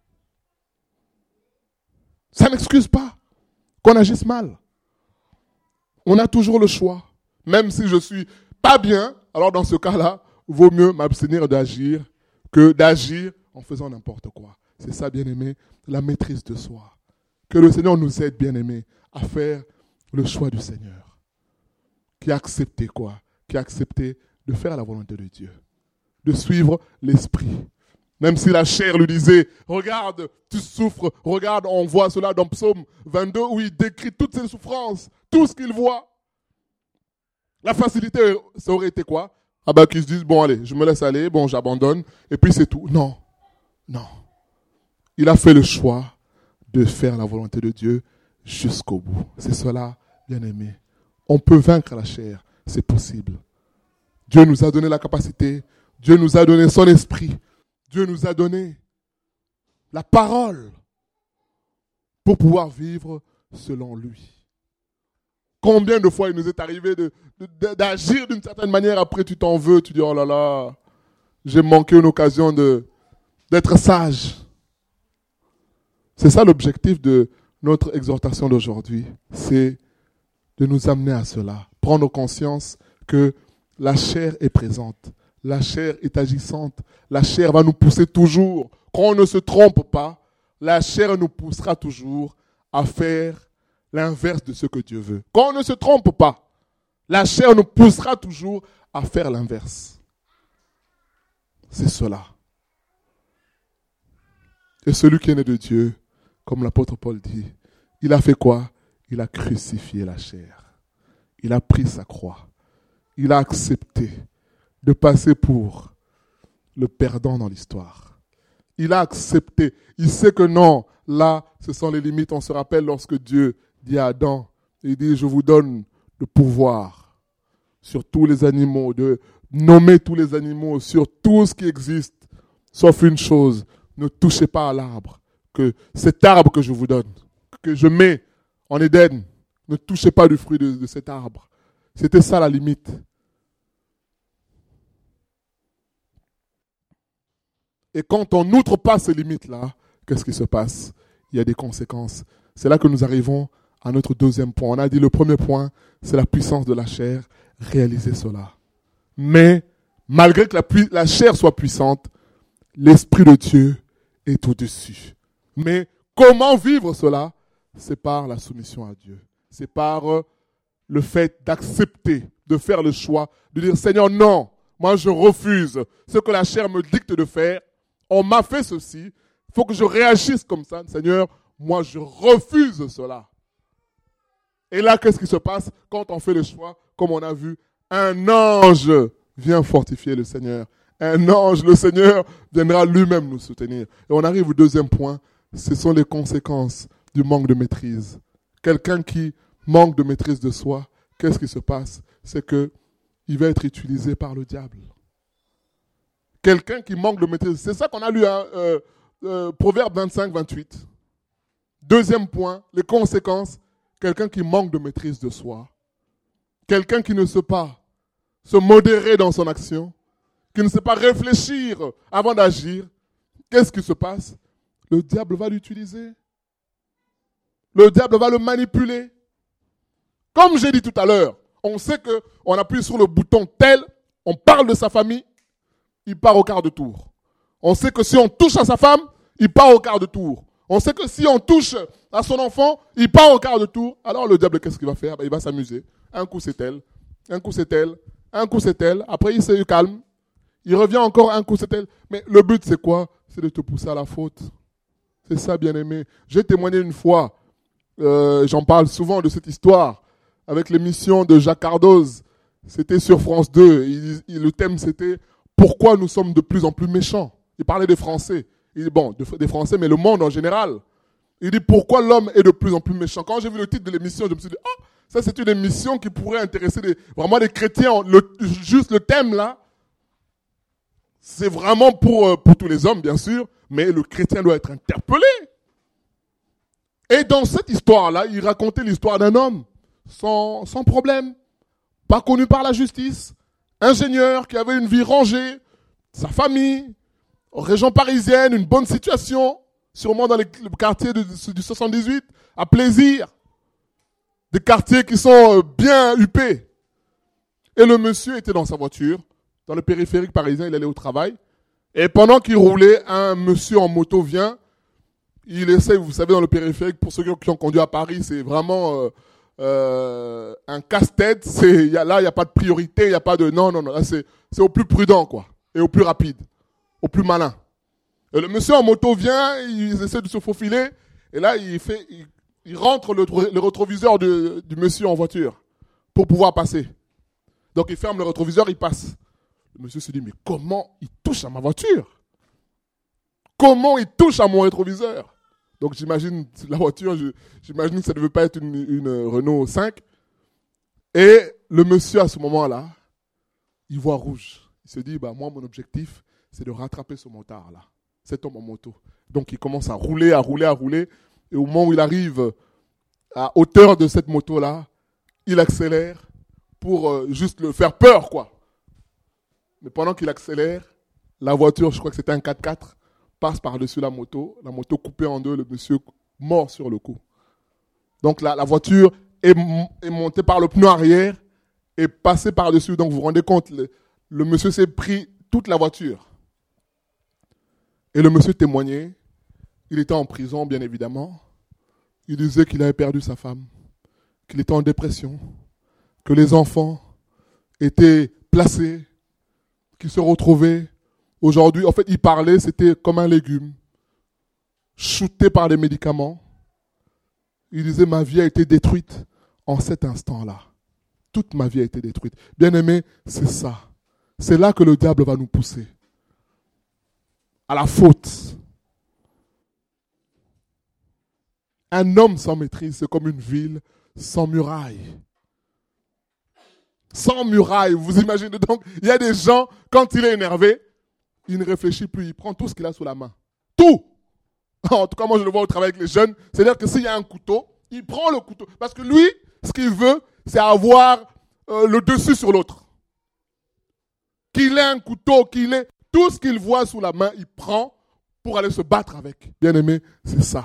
Ça n'excuse pas qu'on agisse mal. On a toujours le choix. Même si je suis pas bien, alors dans ce cas-là, vaut mieux m'abstenir d'agir que d'agir en faisant n'importe quoi. C'est ça, bien-aimé, la maîtrise de soi. Que le Seigneur nous aide, bien-aimé, à faire le choix du Seigneur. Qui a accepté quoi? Qui a accepté de faire la volonté de Dieu. De suivre l'Esprit. Même si la chair lui disait, regarde, tu souffres, regarde, on voit cela dans Psaume 22 où il décrit toutes ses souffrances, tout ce qu'il voit. La facilité, ça aurait été quoi? Ah ben qu'ils se disent, bon allez, je me laisse aller, bon j'abandonne, et puis c'est tout. Non, non. Il a fait le choix de faire la volonté de Dieu jusqu'au bout. C'est cela, bien-aimé. On peut vaincre la chair, c'est possible. Dieu nous a donné la capacité, Dieu nous a donné son esprit, Dieu nous a donné la parole pour pouvoir vivre selon lui. Combien de fois il nous est arrivé d'agir d'une certaine manière, après tu t'en veux, tu dis oh là là, j'ai manqué une occasion d'être sage. C'est ça l'objectif de notre exhortation d'aujourd'hui, c'est de nous amener à cela, prendre conscience que la chair est présente, la chair est agissante, la chair va nous pousser toujours, quand on ne se trompe pas, la chair nous poussera toujours à faire l'inverse de ce que Dieu veut. Quand on ne se trompe pas, la chair nous poussera toujours à faire l'inverse. C'est cela. Et celui qui est né de Dieu, comme l'apôtre Paul dit, il a fait quoi? Il a crucifié la chair. Il a pris sa croix. Il a accepté de passer pour le perdant dans l'histoire. Il a accepté. Il sait que non, là, ce sont les limites. On se rappelle lorsque Dieu dit à Adam, il dit, je vous donne le pouvoir sur tous les animaux, de nommer tous les animaux, sur tout ce qui existe, sauf une chose, ne touchez pas à l'arbre, que cet arbre que je vous donne, que je mets en Éden, ne touchez pas du fruit de cet arbre. C'était ça la limite. Et quand on n'outre pas ces limites-là, qu'est-ce qui se passe? Il y a des conséquences. C'est là que nous arrivons à notre deuxième point. On a dit le premier point, c'est la puissance de la chair. Réaliser cela. Mais, malgré que la chair soit puissante, l'Esprit de Dieu est au-dessus. Mais comment vivre cela? C'est par la soumission à Dieu. C'est par le fait d'accepter, de faire le choix, de dire Seigneur, non, moi je refuse ce que la chair me dicte de faire. On m'a fait ceci, il faut que je réagisse comme ça. Seigneur, moi je refuse cela. Et là, qu'est-ce qui se passe quand on fait le choix? Comme on a vu, un ange vient fortifier le Seigneur. Un ange, le Seigneur, viendra lui-même nous soutenir. Et on arrive au deuxième point, ce sont les conséquences du manque de maîtrise. Quelqu'un qui manque de maîtrise de soi, qu'est-ce qui se passe? C'est qu'il va être utilisé par le diable. Quelqu'un qui manque de maîtrise, c'est ça qu'on a lu à Proverbe 25, 28. Deuxième point, les conséquences, quelqu'un qui manque de maîtrise de soi. Quelqu'un qui ne sait pas se modérer dans son action, qui ne sait pas réfléchir avant d'agir, qu'est-ce qui se passe? Le diable va l'utiliser. Le diable va le manipuler. Comme j'ai dit tout à l'heure, on sait qu'on appuie sur le bouton tel, on parle de sa famille, il part au quart de tour. On sait que si on touche à sa femme, il part au quart de tour. On sait que si on touche à son enfant, il part au quart de tour. Alors le diable, qu'est-ce qu'il va faire? Il va s'amuser. Un coup c'est elle, un coup c'est elle, un coup c'est elle. Après il se calme. Il revient encore, un coup c'est elle. Mais le but c'est quoi? C'est de te pousser à la faute. C'est ça, bien-aimé. J'ai témoigné une fois, j'en parle souvent de cette histoire, avec l'émission de Jacques Cardoz. C'était sur France 2. Le thème c'était « Pourquoi nous sommes de plus en plus méchants ?» Il parlait des Français. Il dit, bon, des Français, mais le monde en général. Il dit « Pourquoi l'homme est de plus en plus méchant ?» Quand j'ai vu le titre de l'émission, je me suis dit « Ah, ça c'est une émission qui pourrait intéresser vraiment des chrétiens. » Juste le thème là, c'est vraiment pour tous les hommes, bien sûr, mais le chrétien doit être interpellé. Et dans cette histoire-là, il racontait l'histoire d'un homme, sans problème, pas connu par la justice, ingénieur qui avait une vie rangée, sa famille, en région parisienne, une bonne situation, sûrement dans le quartier du 78, à Plaisir, des quartiers qui sont bien huppés. Et le monsieur était dans sa voiture, dans le périphérique parisien, il allait au travail. Et pendant qu'il roulait, un monsieur en moto vient. Il essaie, vous savez, dans le périphérique, pour ceux qui ont conduit à Paris, c'est vraiment un casse-tête. Là, il n'y a pas de priorité, il n'y a pas de... Non, là, c'est au plus prudent, quoi. Et au plus rapide, au plus malin. Et le monsieur en moto vient, il essaie de se faufiler. Et là, il rentre le rétroviseur du monsieur en voiture pour pouvoir passer. Donc, il ferme le rétroviseur, il passe. Le monsieur se dit, mais comment il touche à ma voiture? comment il touche à mon rétroviseur? Donc j'imagine la voiture, j'imagine que ça ne devait pas être une Renault 5. Et le monsieur à ce moment-là, il voit rouge. Il se dit, moi mon objectif, c'est de rattraper ce motard-là, cet homme en moto. Donc il commence à rouler. Et au moment où il arrive à hauteur de cette moto-là, il accélère pour juste le faire peur, quoi. Mais pendant qu'il accélère, la voiture, je crois que c'était un 4x4, passe par-dessus la moto coupée en deux, le monsieur mort sur le coup. Donc la voiture est montée par le pneu arrière et passée par-dessus. Donc vous vous rendez compte, le monsieur s'est pris toute la voiture. Et le monsieur témoignait, il était en prison bien évidemment, il disait qu'il avait perdu sa femme, qu'il était en dépression, que les enfants étaient placés, qu'il se retrouvait aujourd'hui. En fait, il parlait, c'était comme un légume, shooté par des médicaments. Il disait, ma vie a été détruite en cet instant-là. Toute ma vie a été détruite. Bien-aimé, c'est ça. C'est là que le diable va nous pousser. À la faute. Un homme sans maîtrise, c'est comme une ville sans murailles. Sans murailles, vous imaginez donc, il y a des gens, quand il est énervé, il ne réfléchit plus, il prend tout ce qu'il a sous la main. Tout. En tout cas, moi je le vois au travail avec les jeunes, c'est-à-dire que s'il y a un couteau, il prend le couteau. Parce que lui, ce qu'il veut, c'est avoir le dessus sur l'autre. Qu'il ait un couteau, qu'il ait tout ce qu'il voit sous la main, il prend pour aller se battre avec. Bien aimé, c'est ça.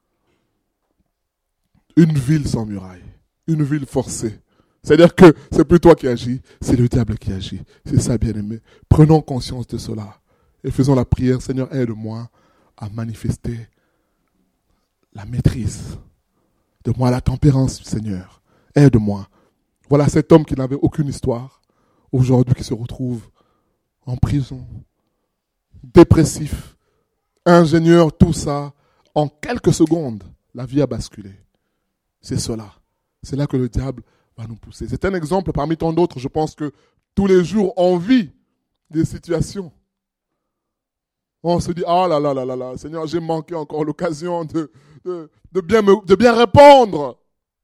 Une ville sans murailles, une ville forcée. C'est-à-dire que c'est plus toi qui agis, c'est le diable qui agit. C'est ça, bien-aimé. Prenons conscience de cela et faisons la prière. Seigneur, aide-moi à manifester la maîtrise. Donne-moi la tempérance, Seigneur. Aide-moi. Voilà cet homme qui n'avait aucune histoire, aujourd'hui qui se retrouve en prison, dépressif, ingénieur, tout ça. En quelques secondes, la vie a basculé. C'est cela. C'est là que le diable va nous pousser. C'est un exemple parmi tant d'autres. Je pense que tous les jours, on vit des situations. On se dit, ah là là là là là, Seigneur, j'ai manqué encore l'occasion de bien répondre.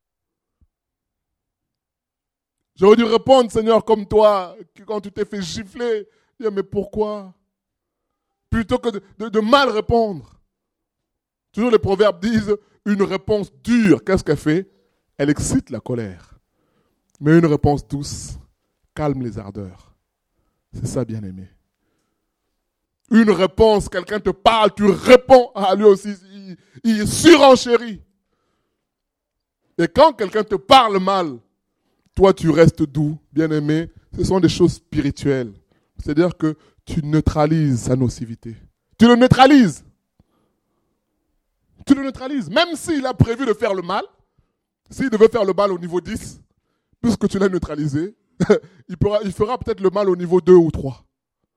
J'aurais dû répondre, Seigneur, comme toi, quand tu t'es fait gifler. Mais pourquoi? Plutôt que de mal répondre. Toujours les proverbes disent, une réponse dure, qu'est-ce qu'elle fait? Elle excite la colère. Mais une réponse douce calme les ardeurs. C'est ça, bien-aimé. Une réponse, quelqu'un te parle, tu réponds à lui aussi, il surenchérit. Et quand quelqu'un te parle mal, toi tu restes doux, bien-aimé. Ce sont des choses spirituelles. C'est-à-dire que tu neutralises sa nocivité. Tu le neutralises. Tu le neutralises. Même s'il a prévu de faire le mal, s'il devait faire le mal au niveau 10, puisque tu l'as neutralisé, il fera peut-être le mal au niveau 2 ou 3.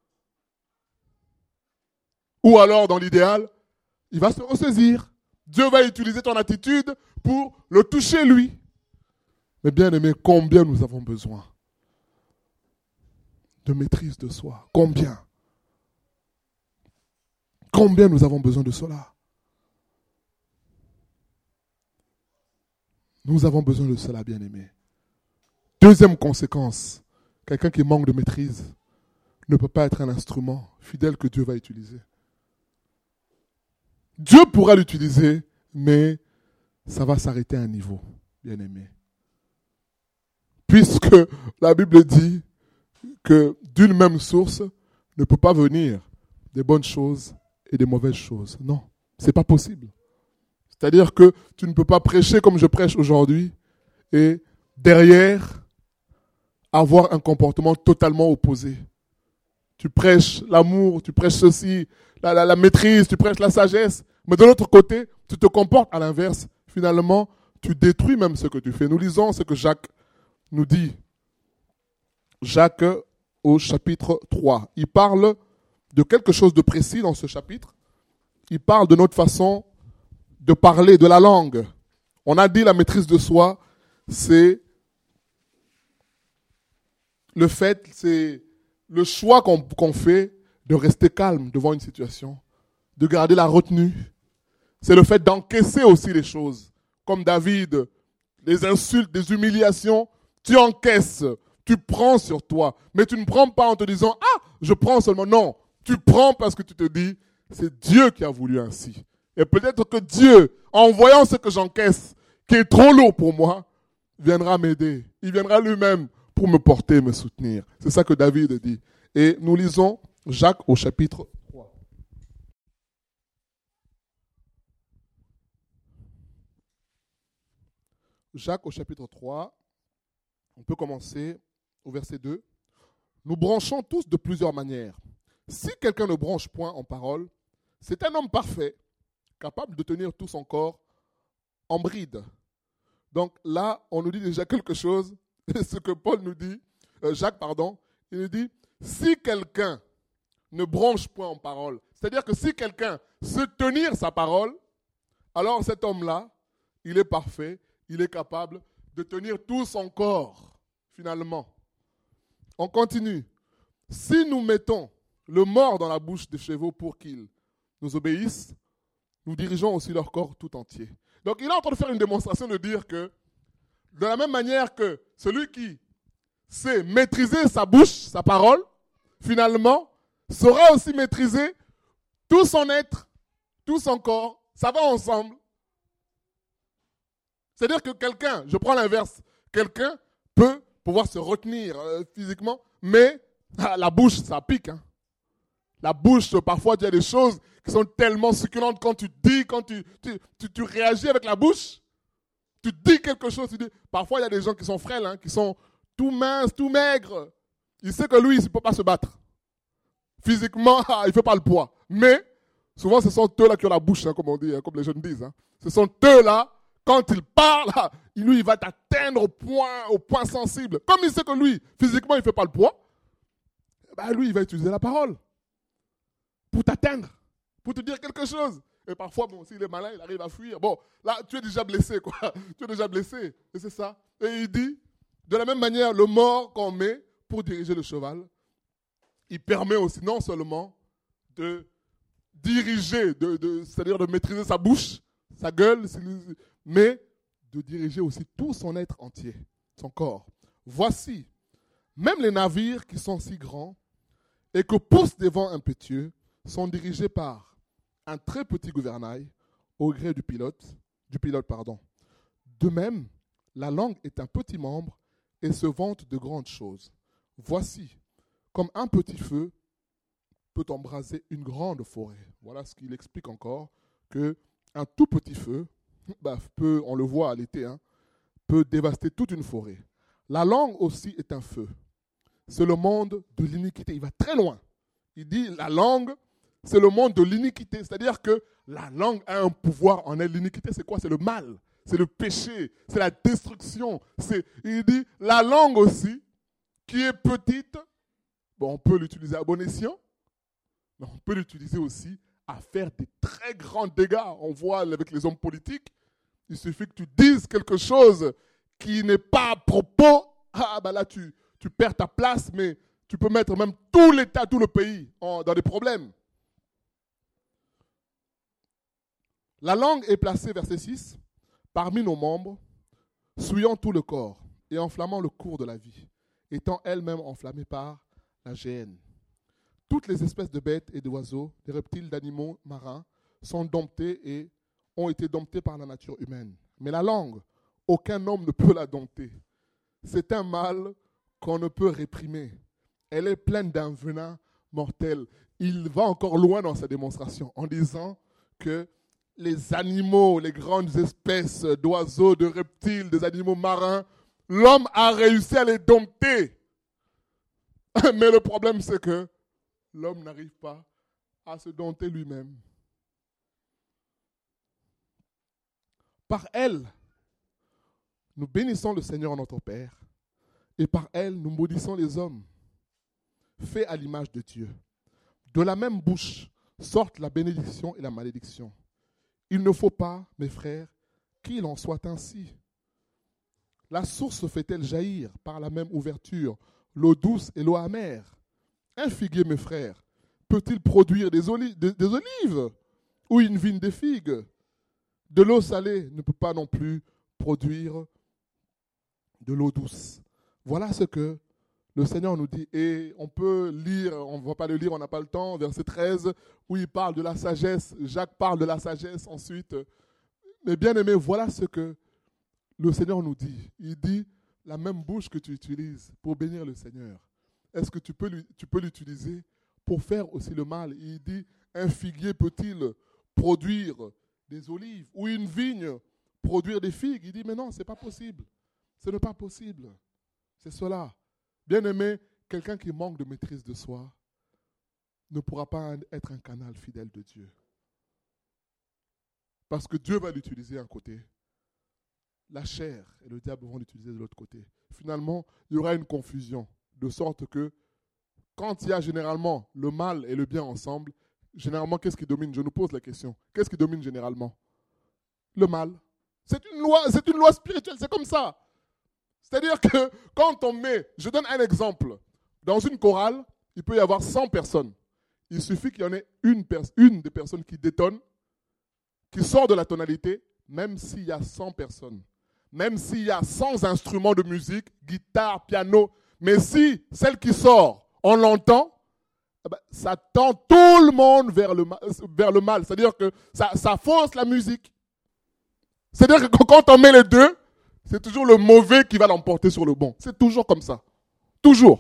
Ou alors, dans l'idéal, il va se ressaisir. Dieu va utiliser ton attitude pour le toucher lui. Mais bien aimé, combien nous avons besoin de maîtrise de soi? Combien? Combien nous avons besoin de cela? Nous avons besoin de cela, bien aimé. Deuxième conséquence, quelqu'un qui manque de maîtrise ne peut pas être un instrument fidèle que Dieu va utiliser. Dieu pourra l'utiliser, mais ça va s'arrêter à un niveau, bien aimé. Puisque la Bible dit que d'une même source ne peut pas venir des bonnes choses et des mauvaises choses. Non, c'est pas possible. C'est-à-dire que tu ne peux pas prêcher comme je prêche aujourd'hui et derrière avoir un comportement totalement opposé. Tu prêches l'amour, tu prêches ceci, la maîtrise, tu prêches la sagesse, mais de l'autre côté, tu te comportes à l'inverse. Finalement, tu détruis même ce que tu fais. Nous lisons ce que Jacques nous dit. Jacques au chapitre 3. Il parle de quelque chose de précis dans ce chapitre. Il parle de notre façon de parler, de la langue. On a dit la maîtrise de soi, c'est le fait, c'est le choix qu'on fait de rester calme devant une situation, de garder la retenue. C'est le fait d'encaisser aussi les choses. Comme David, les insultes, des humiliations, tu encaisses, tu prends sur toi. Mais tu ne prends pas en te disant, ah, je prends seulement. Non, tu prends parce que tu te dis, c'est Dieu qui a voulu ainsi. Et peut-être que Dieu, en voyant ce que j'encaisse, qui est trop lourd pour moi, viendra m'aider. Il viendra lui-même pour me porter, me soutenir. C'est ça que David dit. Et nous lisons Jacques au chapitre 3. Jacques au chapitre 3, on peut commencer au verset 2. Nous branchons tous de plusieurs manières. Si quelqu'un ne branche point en parole, c'est un homme parfait, capable de tenir tout son corps en bride. Donc là, on nous dit déjà quelque chose, ce que Paul nous dit, Jacques, il nous dit, si quelqu'un ne branche point en parole, c'est-à-dire que si quelqu'un sait tenir sa parole, alors cet homme-là, il est parfait, il est capable de tenir tout son corps, finalement. On continue. Si nous mettons le mort dans la bouche des chevaux pour qu'ils nous obéissent, nous dirigeons aussi leur corps tout entier. Donc il est en train de faire une démonstration de dire que, de la même manière que celui qui sait maîtriser sa bouche, sa parole, finalement, saura aussi maîtriser tout son être, tout son corps, ça va ensemble. C'est-à-dire que quelqu'un, je prends l'inverse, quelqu'un peut pouvoir se retenir physiquement, mais la bouche, ça pique. Hein. La bouche, parfois, tu as des choses qui sont tellement succulentes quand tu dis, quand tu réagis avec la bouche. Tu dis quelque chose, tu dis. Parfois, il y a des gens qui sont frêles, hein, qui sont tout minces, tout maigres. Il sait que lui, il ne peut pas se battre. Physiquement, il ne fait pas le poids. Mais, souvent, ce sont eux-là qui ont la bouche, hein, comme on dit, hein, comme les jeunes disent. Hein. Ce sont eux-là, quand ils parlent, lui, il va t'atteindre au point sensible. Comme il sait que lui, physiquement, il ne fait pas le poids, ben lui, il va utiliser la parole pour t'atteindre, pour te dire quelque chose. Et parfois, bon, s'il est malin, il arrive à fuir. Bon, là, tu es déjà blessé, quoi. Tu es déjà blessé. Et c'est ça. Et il dit, de la même manière, le mort qu'on met pour diriger le cheval, il permet aussi non seulement de diriger, c'est-à-dire de maîtriser sa bouche, sa gueule, mais de diriger aussi tout son être entier, son corps. Voici, même les navires qui sont si grands et que poussent des vents impétueux sont dirigés par un très petit gouvernail au gré du pilote. De même, la langue est un petit membre et se vante de grandes choses. Voici, comme un petit feu peut embraser une grande forêt. Voilà ce qu'il explique encore, qu'un tout petit feu, peut, on le voit à l'été, hein, peut dévaster toute une forêt. La langue aussi est un feu. C'est le monde de l'iniquité. Il va très loin. Il dit la langue, c'est le monde de l'iniquité. C'est-à-dire que la langue a un pouvoir en elle. L'iniquité, c'est quoi? C'est le mal, c'est le péché, c'est la destruction. Il dit la langue aussi, qui est petite, bon, on peut l'utiliser à bon escient, mais on peut l'utiliser aussi à faire des très grands dégâts. On voit avec les hommes politiques, il suffit que tu dises quelque chose qui n'est pas à propos. Là, tu perds ta place, mais tu peux mettre même tout l'État, tout le pays dans des problèmes. La langue est placée, verset 6, parmi nos membres, souillant tout le corps et enflammant le cours de la vie, étant elle-même enflammée par la géhenne. Toutes les espèces de bêtes et d'oiseaux, des reptiles, d'animaux marins, sont domptées et ont été domptées par la nature humaine. Mais la langue, aucun homme ne peut la dompter. C'est un mal qu'on ne peut réprimer. Elle est pleine d'un venin mortel. Il va encore loin dans sa démonstration en disant que les animaux, les grandes espèces d'oiseaux, de reptiles, des animaux marins, l'homme a réussi à les dompter. Mais le problème, c'est que l'homme n'arrive pas à se dompter lui-même. Par elle, nous bénissons le Seigneur notre Père, et par elle, nous maudissons les hommes, faits à l'image de Dieu. De la même bouche sortent la bénédiction et la malédiction. Il ne faut pas, mes frères, qu'il en soit ainsi. La source fait-elle jaillir par la même ouverture l'eau douce et l'eau amère? Un figuier, mes frères, peut-il produire des olives ou une vigne de figues. De l'eau salée ne peut pas non plus produire de l'eau douce. Voilà ce que le Seigneur nous dit. Et on peut lire, on ne va pas le lire, on n'a pas le temps, verset 13, où il parle de la sagesse. Jacques parle de la sagesse ensuite. Mais bien aimé, voilà ce que le Seigneur nous dit. Il dit, la même bouche que tu utilises pour bénir le Seigneur, est-ce que tu peux l'utiliser pour faire aussi le mal? Il dit, un figuier peut-il produire des olives ou une vigne produire des figues? Il dit, mais non, ce n'est pas possible. Ce n'est pas possible. C'est cela. Bien aimé, quelqu'un qui manque de maîtrise de soi ne pourra pas être un canal fidèle de Dieu. Parce que Dieu va l'utiliser d'un côté. La chair et le diable vont l'utiliser de l'autre côté. Finalement, il y aura une confusion. De sorte que quand il y a généralement le mal et le bien ensemble, généralement, qu'est-ce qui domine? Je nous pose la question. Qu'est-ce qui domine généralement? Le mal. C'est une loi spirituelle, c'est comme ça. C'est-à-dire que quand on met, je donne un exemple, dans une chorale, il peut y avoir 100 personnes. Il suffit qu'il y en ait une des personnes qui détonne, qui sort de la tonalité, même s'il y a 100 personnes. Même s'il y a 100 instruments de musique, guitare, piano, mais si celle qui sort, on l'entend, ça tend tout le monde vers le mal. C'est-à-dire que ça fausse la musique. C'est-à-dire que quand on met les deux, c'est toujours le mauvais qui va l'emporter sur le bon. C'est toujours comme ça. Toujours.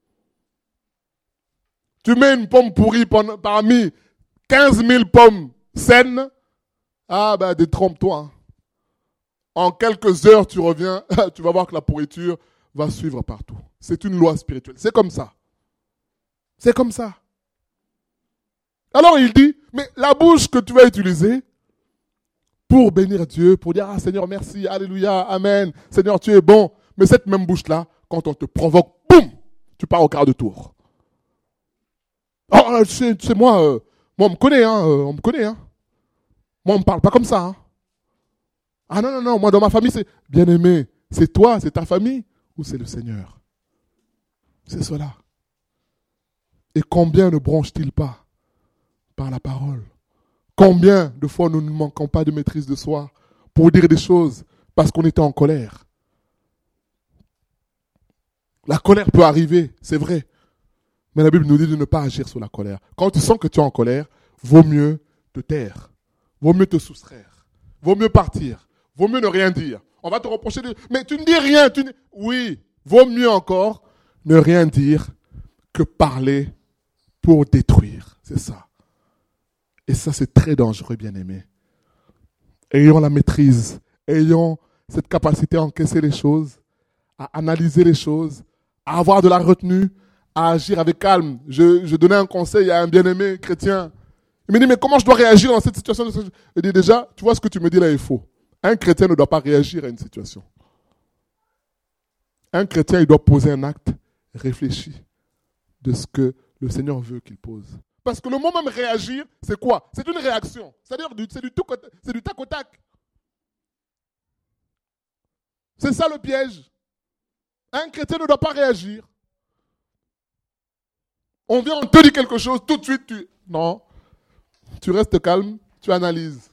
Tu mets une pomme pourrie parmi 15 000 pommes saines, détrompe-toi. Hein. En quelques heures, tu reviens, tu vas voir que la pourriture va suivre partout. C'est une loi spirituelle. C'est comme ça. C'est comme ça. Alors il dit, mais la bouche que tu vas utiliser pour bénir Dieu, pour dire, ah Seigneur, merci, alléluia, amen, Seigneur, tu es bon. Mais cette même bouche-là, quand on te provoque, boum, tu pars au quart de tour. Oh, c'est moi, moi on me connaît, on me connaît. Moi on me parle pas comme ça. Hein. Ah non, moi dans ma famille, c'est bien aimé. C'est toi, c'est ta famille ou c'est le Seigneur? C'est cela. Et combien ne bronche-t-il pas par la parole? Combien de fois nous ne manquons pas de maîtrise de soi pour dire des choses parce qu'on était en colère? La colère peut arriver, c'est vrai. Mais la Bible nous dit de ne pas agir sur la colère. Quand tu sens que tu es en colère, vaut mieux te taire. Vaut mieux te soustraire. Vaut mieux partir. Vaut mieux ne rien dire. On va te reprocher de... Mais tu ne dis rien. Oui, vaut mieux encore ne rien dire que parler pour détruire. C'est ça. Et ça, c'est très dangereux, bien-aimés. Ayons la maîtrise. Ayons cette capacité à encaisser les choses, à analyser les choses, à avoir de la retenue, à agir avec calme. Je donnais un conseil à un bien-aimé chrétien. Il me dit, mais comment je dois réagir dans cette situation? Je dis déjà, tu vois ce que tu me dis là est faux. Un chrétien ne doit pas réagir à une situation. Un chrétien, il doit poser un acte réfléchi de ce que le Seigneur veut qu'il pose. Parce que le mot même réagir, c'est quoi? C'est une réaction. C'est-à-dire, c'est du tac au tac. C'est ça le piège. Un chrétien ne doit pas réagir. On vient, on te dit quelque chose, tout de suite, non. Tu restes calme, tu analyses.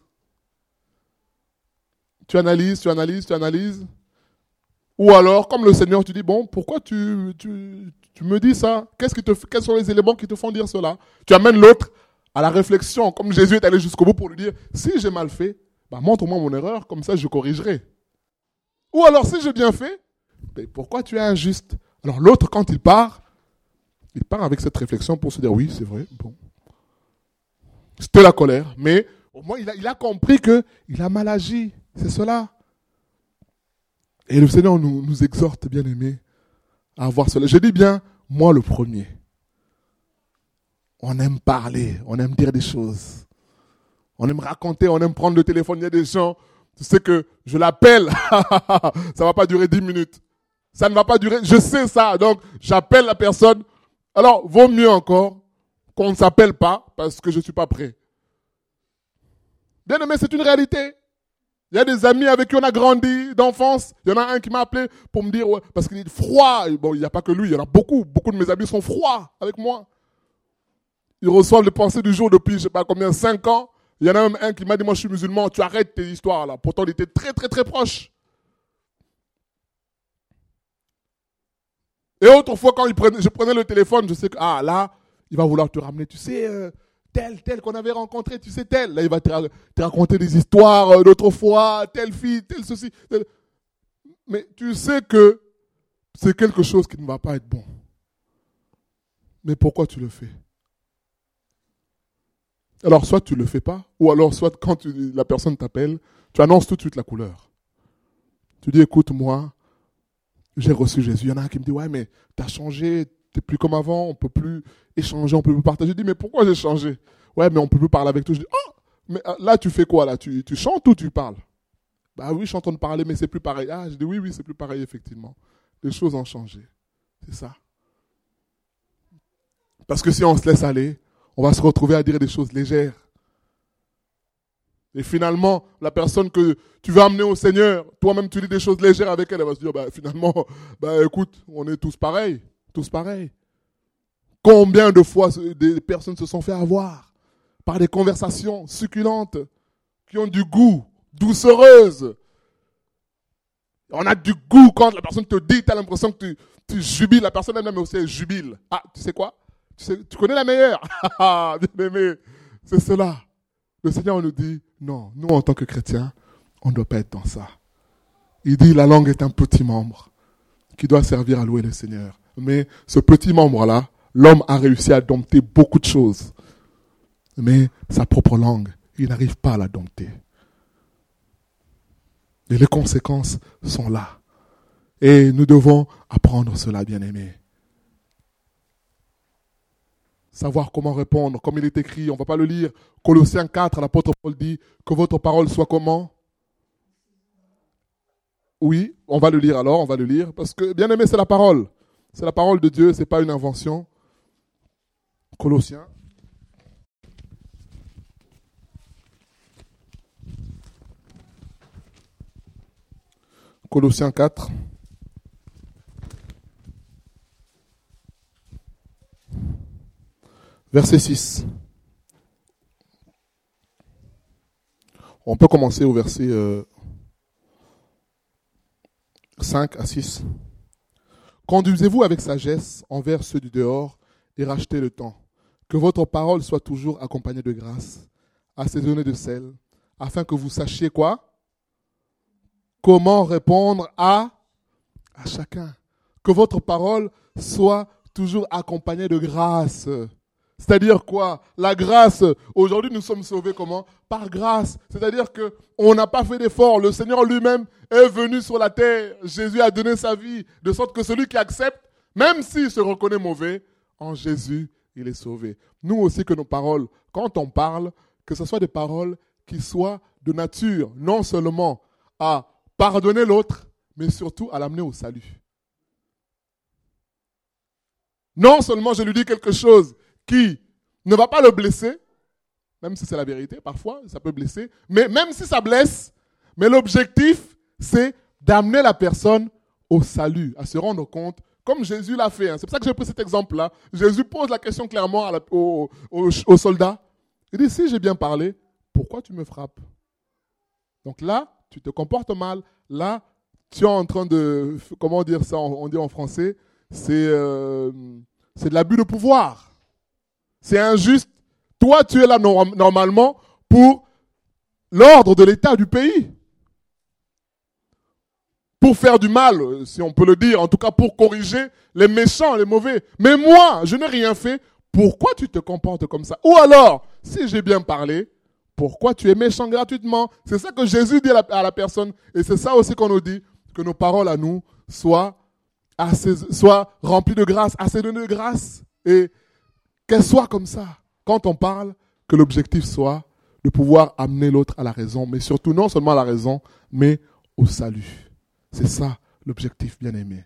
Tu analyses. Ou alors, comme le Seigneur, tu dis, bon, pourquoi tu me dis ça? Quels sont les éléments qui te font dire cela? Tu amènes l'autre à la réflexion, comme Jésus est allé jusqu'au bout pour lui dire, si j'ai mal fait, montre-moi mon erreur, comme ça je corrigerai. Ou alors, si j'ai bien fait, pourquoi tu es injuste? Alors l'autre, quand il part avec cette réflexion pour se dire, oui, c'est vrai, bon. C'était la colère, mais au moins il a compris qu'il a mal agi. C'est cela. Et le Seigneur nous exhorte, bien-aimés, à avoir cela. Je dis bien, moi le premier. On aime parler, on aime dire des choses. On aime raconter, on aime prendre le téléphone. Il y a des gens, tu sais que je l'appelle, ça ne va pas durer 10 minutes. Ça ne va pas durer, je sais ça, donc j'appelle la personne. Alors, vaut mieux encore qu'on ne s'appelle pas parce que je ne suis pas prêt. Bien aimé, c'est une réalité. Il y a des amis avec qui on a grandi d'enfance. Il y en a un qui m'a appelé pour me dire, ouais, parce qu'il est froid. Bon, il n'y a pas que lui, il y en a beaucoup. Beaucoup de mes amis sont froids avec moi. Ils reçoivent les pensées du jour depuis, je ne sais pas combien, 5 ans. Il y en a même un qui m'a dit, moi je suis musulman, tu arrêtes tes histoires là. Pourtant il était très très très proche. Et autrefois quand je prenais le téléphone, je sais que, là, il va vouloir te ramener, tu sais, tel qu'on avait rencontré, tu sais, tel. Là il va te raconter des histoires d'autrefois, telle fille, tel ceci. Tel. Mais tu sais que c'est quelque chose qui ne va pas être bon. Mais pourquoi tu le fais? Alors, soit tu ne le fais pas, ou alors, soit quand la personne t'appelle, tu annonces tout de suite la couleur. Tu dis, écoute, moi, j'ai reçu Jésus. Il y en a un qui me dit, ouais, mais tu as changé, tu n'es plus comme avant, on ne peut plus échanger, on ne peut plus partager. Je dis, mais pourquoi j'ai changé? Ouais, mais on ne peut plus parler avec toi. Je dis, mais là, tu fais quoi là? Tu chantes ou tu parles? Bah oui, je suis en train de parler, mais c'est plus pareil. Je dis, oui, c'est plus pareil, effectivement. Les choses ont changé. C'est ça. Parce que si on se laisse aller, on va se retrouver à dire des choses légères. Et finalement, la personne que tu vas amener au Seigneur, toi-même tu dis des choses légères avec elle, elle va se dire, finalement, écoute, on est tous pareils. Tous pareils. Combien de fois des personnes se sont fait avoir par des conversations succulentes qui ont du goût, doucereuses. On a du goût quand la personne te dit, tu as l'impression que tu jubiles. La personne elle-même aussi elle jubile. Tu sais quoi? Tu connais la meilleure. Bien aimé, c'est cela. Le Seigneur nous dit, non, nous en tant que chrétiens, on ne doit pas être dans ça. Il dit, la langue est un petit membre qui doit servir à louer le Seigneur. Mais ce petit membre-là, l'homme a réussi à dompter beaucoup de choses. Mais sa propre langue, il n'arrive pas à la dompter. Et les conséquences sont là. Et nous devons apprendre cela, bien-aimés. Savoir comment répondre, comme il est écrit, on ne va pas le lire. Colossiens 4, l'apôtre Paul dit que votre parole soit comment? Oui, on va le lire alors, on va le lire. Parce que, bien-aimé, c'est la parole. C'est la parole de Dieu, ce n'est pas une invention. Colossiens. Colossiens 4. Verset 6. On peut commencer au verset 5 à 6. Conduisez-vous avec sagesse envers ceux du dehors et rachetez le temps. Que votre parole soit toujours accompagnée de grâce, assaisonnée de sel, afin que vous sachiez quoi? Comment répondre à chacun. Que votre parole soit toujours accompagnée de grâce. C'est-à-dire quoi? La grâce. Aujourd'hui, nous sommes sauvés comment? Par grâce. C'est-à-dire qu'on n'a pas fait d'effort. Le Seigneur lui-même est venu sur la terre. Jésus a donné sa vie. De sorte que celui qui accepte, même s'il se reconnaît mauvais, en Jésus, il est sauvé. Nous aussi, que nos paroles, quand on parle, que ce soit des paroles qui soient de nature, non seulement à pardonner l'autre, mais surtout à l'amener au salut. Non seulement je lui dis quelque chose qui ne va pas le blesser, même si c'est la vérité, parfois ça peut blesser, mais même si ça blesse, mais l'objectif c'est d'amener la personne au salut, à se rendre compte, comme Jésus l'a fait. C'est pour ça que j'ai pris cet exemple-là. Jésus pose la question clairement aux soldats. Il dit, si j'ai bien parlé, pourquoi tu me frappes? Donc là, tu te comportes mal. Là, tu es en train de, comment dire ça, on dit en français, c'est de l'abus de pouvoir. C'est injuste. Toi, tu es là normalement pour l'ordre de l'État du pays. Pour faire du mal, si on peut le dire, en tout cas pour corriger les méchants, les mauvais. Mais moi, je n'ai rien fait. Pourquoi tu te comportes comme ça? Ou alors, si j'ai bien parlé, pourquoi tu es méchant gratuitement? C'est ça que Jésus dit à la personne. Et c'est ça aussi qu'on nous dit, que nos paroles à nous soient remplies de grâce, assaisonnées de grâce. Et qu'elles soient comme ça. Quand on parle, que l'objectif soit de pouvoir amener l'autre à la raison, mais surtout non seulement à la raison, mais au salut. C'est ça l'objectif, bien-aimé.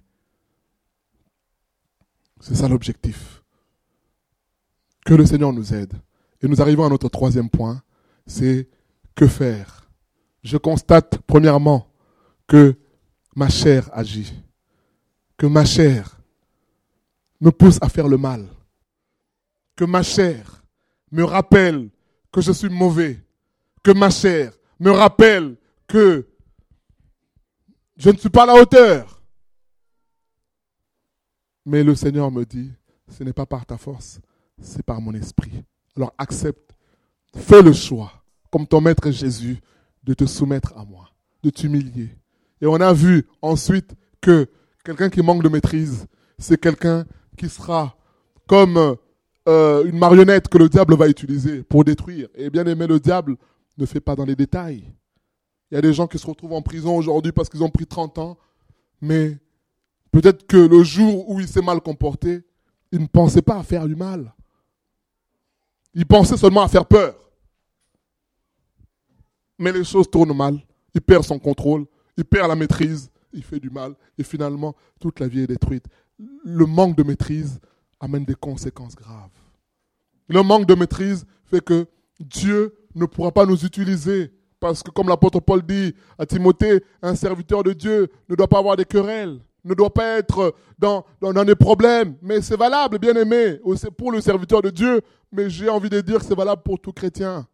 C'est ça l'objectif. Que le Seigneur nous aide. Et nous arrivons à notre troisième point, c'est que faire? Je constate premièrement que ma chair agit, que ma chair me pousse à faire le mal, que ma chair me rappelle que je suis mauvais, que ma chair me rappelle que je ne suis pas à la hauteur. Mais le Seigneur me dit, ce n'est pas par ta force, c'est par mon esprit. Alors accepte, fais le choix, comme ton maître Jésus, de te soumettre à moi, de t'humilier. Et on a vu ensuite que quelqu'un qui manque de maîtrise, c'est quelqu'un qui sera comme une marionnette que le diable va utiliser pour détruire. Et bien aimé, le diable ne fait pas dans les détails. Il y a des gens qui se retrouvent en prison aujourd'hui parce qu'ils ont pris 30 ans, mais peut-être que le jour où il s'est mal comporté, il ne pensait pas à faire du mal. Il pensait seulement à faire peur. Mais les choses tournent mal. Il perd son contrôle, il perd la maîtrise, il fait du mal. Et finalement, toute la vie est détruite. Le manque de maîtrise amène des conséquences graves. Le manque de maîtrise fait que Dieu ne pourra pas nous utiliser. Parce que comme l'apôtre Paul dit à Timothée, un serviteur de Dieu ne doit pas avoir des querelles, ne doit pas être dans des problèmes. Mais c'est valable, bien aimé, pour le serviteur de Dieu. Mais j'ai envie de dire que c'est valable pour tout chrétien.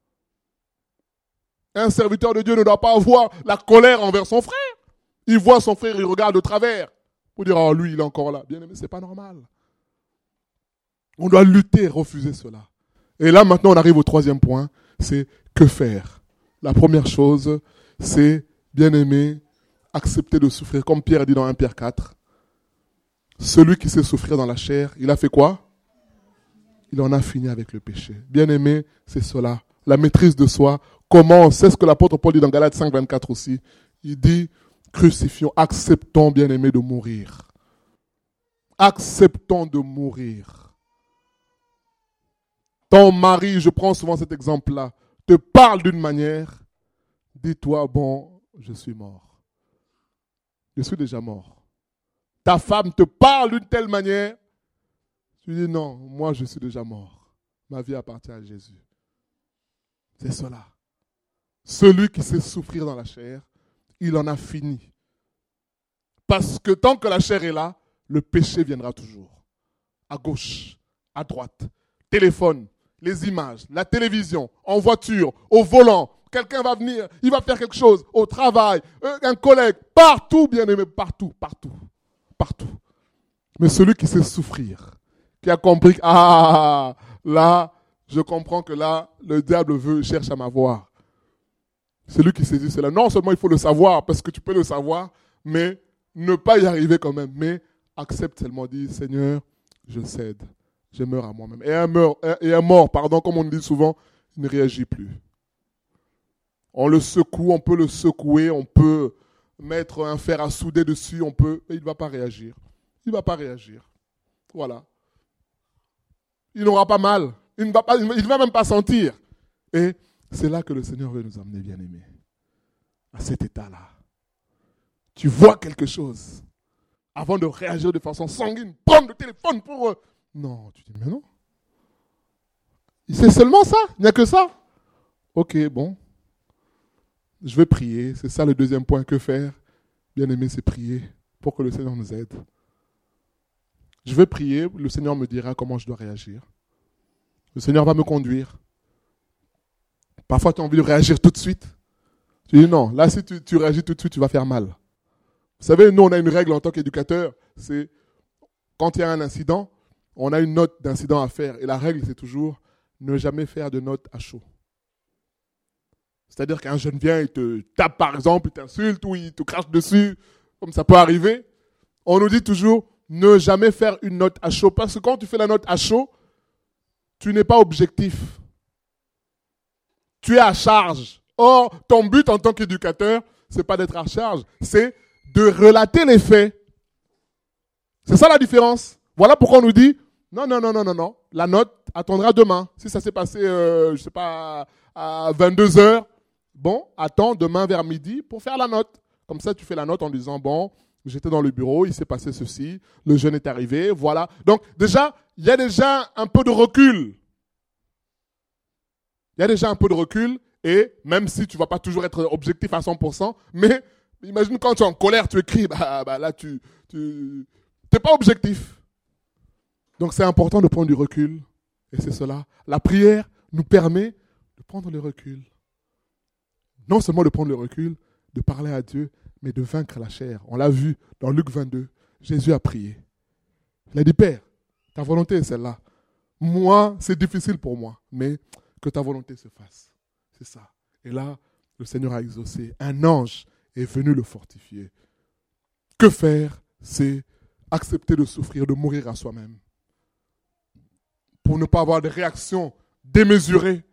Un serviteur de Dieu ne doit pas avoir la colère envers son frère. Il voit son frère, il regarde de travers. Pour dire, oh lui, il est encore là. Bien aimé, c'est pas normal. On doit lutter, refuser cela. Et là, maintenant, on arrive au troisième point, c'est que faire? La première chose, c'est, bien aimé, accepter de souffrir. Comme Pierre dit dans 1 Pierre 4, celui qui sait souffrir dans la chair, il a fait quoi? Il en a fini avec le péché. Bien aimé, c'est cela. La maîtrise de soi commence. C'est ce que l'apôtre Paul dit dans Galates 5, 24 aussi. Il dit, crucifions, acceptons, bien aimé, de mourir. Acceptons de mourir. Ton mari, je prends souvent cet exemple-là, te parle d'une manière, dis-toi, bon, je suis mort. Je suis déjà mort. Ta femme te parle d'une telle manière, tu dis non, moi je suis déjà mort. Ma vie appartient à Jésus. C'est cela. Celui qui sait souffrir dans la chair, il en a fini. Parce que tant que la chair est là, le péché viendra toujours. À gauche, à droite, téléphone, les images, la télévision, en voiture, au volant. Quelqu'un va venir, il va faire quelque chose, au travail, un collègue, partout, bien aimé, partout. Mais celui qui sait souffrir, qui a compris que, là, je comprends que là, le diable cherche à m'avoir. Celui qui saisit cela. Non seulement il faut le savoir, parce que tu peux le savoir, mais ne pas y arriver quand même. Mais accepte seulement, dit, Seigneur, je cède. Je meurs à moi-même. Et un mort, comme on dit souvent, il ne réagit plus. On le secoue, on peut le secouer, on peut mettre un fer à souder dessus, mais il ne va pas réagir. Il ne va pas réagir. Voilà. Il n'aura pas mal. Il ne va même pas sentir. Et c'est là que le Seigneur veut nous amener, bien-aimés. À cet état-là. Tu vois quelque chose. Avant de réagir de façon sanguine, prendre le téléphone pour... Non, tu dis, mais non. C'est seulement ça, il n'y a que ça. Ok, bon. Je vais prier, c'est ça le deuxième point, que faire? Bien aimé, c'est prier pour que le Seigneur nous aide. Je vais prier, le Seigneur me dira comment je dois réagir. Le Seigneur va me conduire. Parfois, tu as envie de réagir tout de suite. Tu dis non, là, si tu réagis tout de suite, tu vas faire mal. Vous savez, nous, on a une règle en tant qu'éducateur, c'est quand il y a un incident, on a une note d'incident à faire. Et la règle, c'est toujours ne jamais faire de note à chaud. C'est-à-dire qu'un jeune vient, il te tape par exemple, il t'insulte ou il te crache dessus, comme ça peut arriver. On nous dit toujours ne jamais faire une note à chaud. Parce que quand tu fais la note à chaud, tu n'es pas objectif. Tu es à charge. Or, ton but en tant qu'éducateur, ce n'est pas d'être à charge, c'est de relater les faits. C'est ça la différence. Voilà pourquoi on nous dit non. La note attendra demain. Si ça s'est passé, à 22h, bon, attends demain vers midi pour faire la note. Comme ça, tu fais la note en disant, bon, j'étais dans le bureau, il s'est passé ceci, le jeune est arrivé, voilà. Donc, déjà, il y a déjà un peu de recul. Et même si tu ne vas pas toujours être objectif à 100%, mais imagine quand tu es en colère, tu écris, là, tu n'es pas objectif. Donc, c'est important de prendre du recul. Et c'est cela. La prière nous permet de prendre le recul. Non seulement de prendre le recul, de parler à Dieu, mais de vaincre la chair. On l'a vu dans Luc 22. Jésus a prié. Il a dit, Père, ta volonté est celle-là. Moi, c'est difficile pour moi, mais que ta volonté se fasse. C'est ça. Et là, le Seigneur a exaucé. Un ange est venu le fortifier. Que faire? C'est accepter de souffrir, de mourir à soi-même. Pour ne pas avoir de réactions démesurées.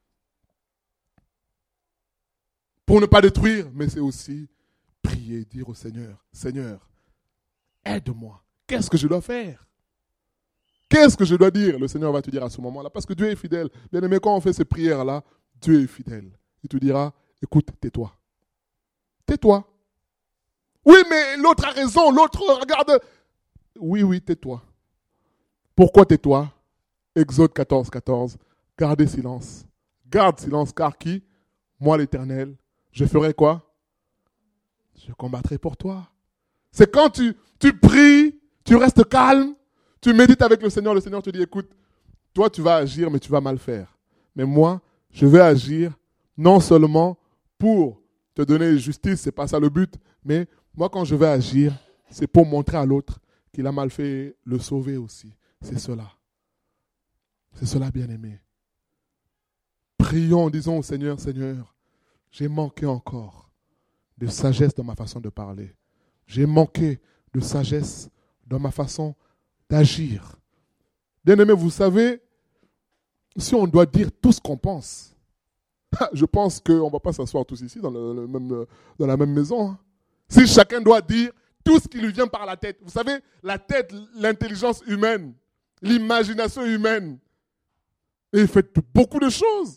Pour ne pas détruire, mais c'est aussi prier, dire au Seigneur, Seigneur, aide-moi. Qu'est-ce que je dois faire? Qu'est-ce que je dois dire? Le Seigneur va te dire à ce moment-là, parce que Dieu est fidèle. Bien aimé, quand on fait ces prières-là, Dieu est fidèle. Il te dira, écoute, tais-toi. Tais-toi. Oui, mais l'autre a raison, l'autre regarde. Oui, tais-toi. Pourquoi tais-toi? Exode 14, 14. Gardez silence. Garde silence, car qui? Moi l'Éternel. Je ferai quoi? Je combattrai pour toi. C'est quand tu pries, tu restes calme, tu médites avec le Seigneur te dit, écoute, toi tu vas agir, mais tu vas mal faire. Mais moi, je vais agir non seulement pour te donner justice, c'est pas ça le but, mais moi quand je vais agir, c'est pour montrer à l'autre qu'il a mal fait, le sauver aussi. C'est cela. C'est cela, bien-aimé. Prions, disons au Seigneur, Seigneur, j'ai manqué encore de sagesse dans ma façon de parler. J'ai manqué de sagesse dans ma façon d'agir. Bien-aimé, vous savez, si on doit dire tout ce qu'on pense, je pense qu'on ne va pas s'asseoir tous ici dans la même maison. Si chacun doit dire tout ce qui lui vient par la tête. Vous savez, la tête, l'intelligence humaine, l'imagination humaine, et faites beaucoup de choses.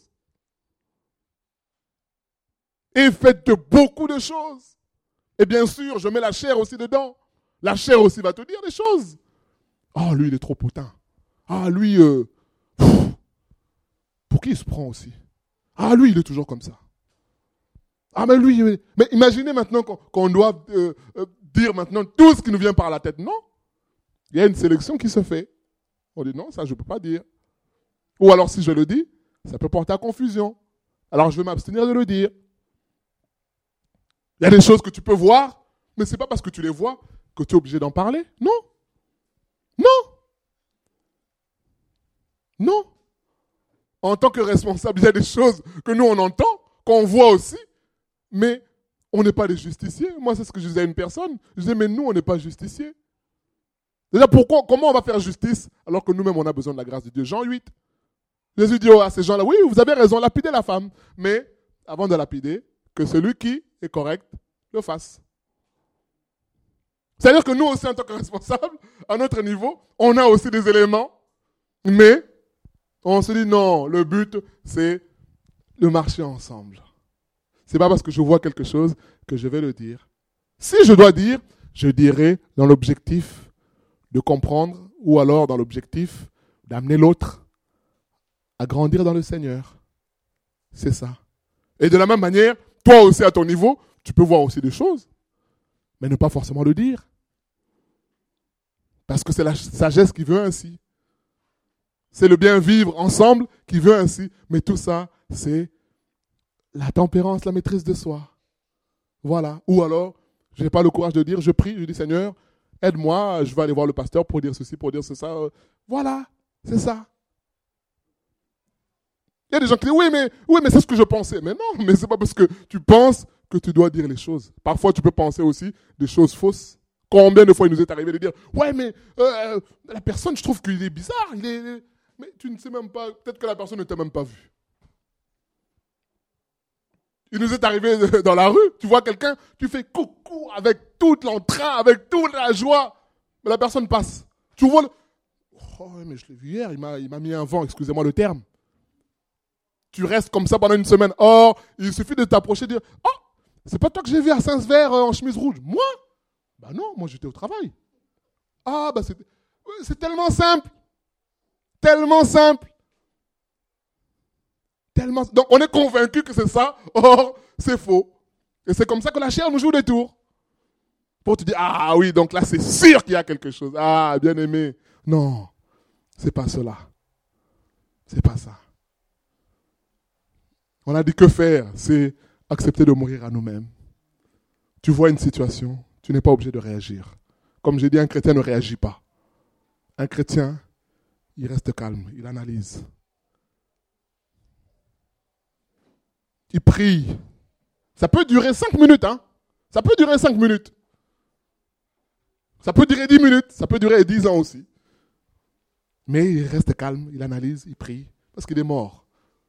Et faites beaucoup de choses. Et bien sûr, je mets la chair aussi dedans. La chair aussi va te dire des choses. Ah, lui, il est trop potin. Ah, lui, pour qui il se prend aussi? Ah, lui, il est toujours comme ça. Ah, mais lui, mais imaginez maintenant qu'on doit dire maintenant tout ce qui nous vient par la tête. Non. Il y a une sélection qui se fait. On dit non, ça je ne peux pas dire. Ou alors si je le dis, ça peut porter à confusion. Alors je vais m'abstenir de le dire. Il y a des choses que tu peux voir, mais ce n'est pas parce que tu les vois que tu es obligé d'en parler. Non. Non. Non. En tant que responsable, il y a des choses que nous on entend, qu'on voit aussi, mais on n'est pas des justiciers. Moi, c'est ce que je disais à une personne. Je disais, mais nous, on n'est pas justiciers. Déjà, comment on va faire justice alors que nous-mêmes, on a besoin de la grâce de Dieu? Jean 8. Jésus dit à ces gens-là, oui, vous avez raison, lapidez la femme. Mais avant de lapider, que celui qui est correct le fasse. C'est-à-dire que nous aussi, en tant que responsables, à notre niveau, on a aussi des éléments, mais on se dit non, le but, c'est de marcher ensemble. C'est pas parce que je vois quelque chose que je vais le dire. Si je dois dire, je dirai dans l'objectif de comprendre ou alors dans l'objectif d'amener l'autre à grandir dans le Seigneur. C'est ça. Et de la même manière, toi aussi à ton niveau, tu peux voir aussi des choses, mais ne pas forcément le dire. Parce que c'est la sagesse qui veut ainsi. C'est le bien vivre ensemble qui veut ainsi. Mais tout ça, c'est la tempérance, la maîtrise de soi. Voilà. Ou alors, je n'ai pas le courage de dire, je prie, je dis Seigneur, aide-moi, je vais aller voir le pasteur pour dire ceci, pour dire ça. Voilà, c'est ça. Il y a des gens qui disent, oui, mais c'est ce que je pensais. Mais non, mais c'est pas parce que tu penses que tu dois dire les choses. Parfois, tu peux penser aussi des choses fausses. Combien de fois il nous est arrivé de dire, ouais, mais la personne, je trouve qu'il est bizarre. Mais tu ne sais même pas, peut-être que la personne ne t'a même pas vu. Il nous est arrivé dans la rue, tu vois quelqu'un, tu fais coucou avec tout l'entrain, avec toute la joie, mais la personne passe. Tu vois, oh, mais je l'ai vu hier, il m'a mis un vent, excusez-moi le terme. Tu restes comme ça pendant une semaine. Or, il suffit de t'approcher et de dire, oh, c'est pas toi que j'ai vu à Saint-Sever en chemise rouge. Moi? Bah non, moi j'étais au travail. Ah, bah c'est tellement simple. Tellement simple. Donc on est convaincu que c'est ça, or c'est faux. Et c'est comme ça que la chair nous joue des tours. Pour te dire, ah oui, donc là c'est sûr qu'il y a quelque chose. Ah, bien aimé. Non, c'est pas cela. C'est pas ça. On a dit que faire, c'est accepter de mourir à nous-mêmes. Tu vois une situation, tu n'es pas obligé de réagir. Comme j'ai dit, un chrétien ne réagit pas. Un chrétien, il reste calme, il analyse. Il prie. Ça peut durer 5 minutes, hein. Ça peut durer 5 minutes. Ça peut durer 10 minutes, ça peut durer 10 ans aussi. Mais il reste calme, il analyse, il prie, parce qu'il est mort.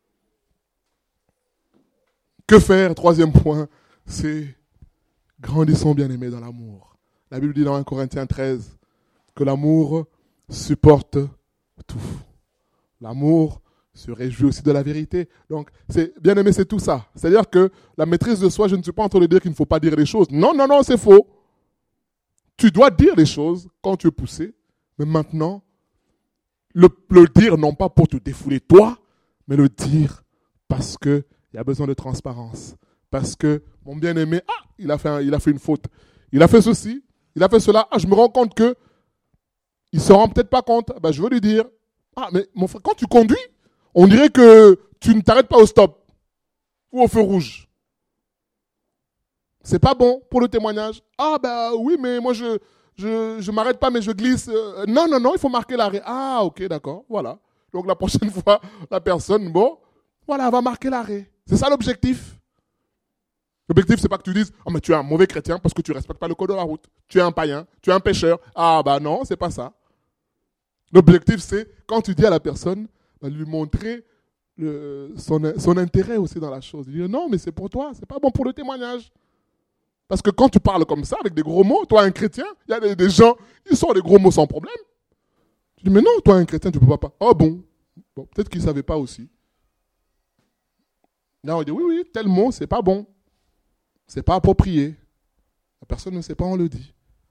Que faire? Troisième point, c'est grandissons bien-aimés dans l'amour. La Bible dit dans 1 Corinthiens 13 que l'amour supporte tout. L'amour se réjouit aussi de la vérité. Donc, bien-aimé, c'est tout ça. C'est-à-dire que la maîtrise de soi, je ne suis pas en train de dire qu'il ne faut pas dire les choses. Non, non, non, c'est faux. Tu dois dire les choses quand tu es poussé, mais maintenant, le dire non pas pour te défouler toi, mais le dire parce qu'il y a besoin de transparence. Parce que mon bien-aimé, il a fait une faute. Il a fait ceci, il a fait cela. Je me rends compte que il ne se rend peut-être pas compte. Je veux lui dire, mais mon frère, quand tu conduis, on dirait que tu ne t'arrêtes pas au stop ou au feu rouge. C'est pas bon pour le témoignage. Oui, mais moi je m'arrête pas, mais je glisse. Non, il faut marquer l'arrêt. Ok, d'accord, voilà. Donc la prochaine fois, la personne, elle va marquer l'arrêt. C'est ça l'objectif. L'objectif, c'est pas que tu dises, mais tu es un mauvais chrétien parce que tu respectes pas le code de la route. Tu es un païen, tu es un pécheur. Non, c'est pas ça. L'objectif, c'est quand tu dis à la personne, lui montrer son intérêt aussi dans la chose. Dire non, mais c'est pour toi, c'est pas bon pour le témoignage. Parce que quand tu parles comme ça, avec des gros mots, toi un chrétien, il y a des gens, ils sortent des gros mots sans problème. Tu dis, mais non, toi un chrétien, tu ne peux pas. Bon, peut-être qu'ils ne savaient pas aussi. Là, on dit, oui, tel mot, c'est pas bon. C'est pas approprié. La personne ne sait pas, on le dit.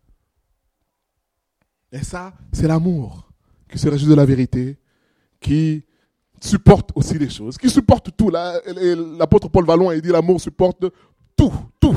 Et ça, c'est l'amour qui se réjouit de la vérité, qui supporte aussi les choses, qui supporte tout. L'apôtre Paul Vallon a dit, l'amour supporte tout.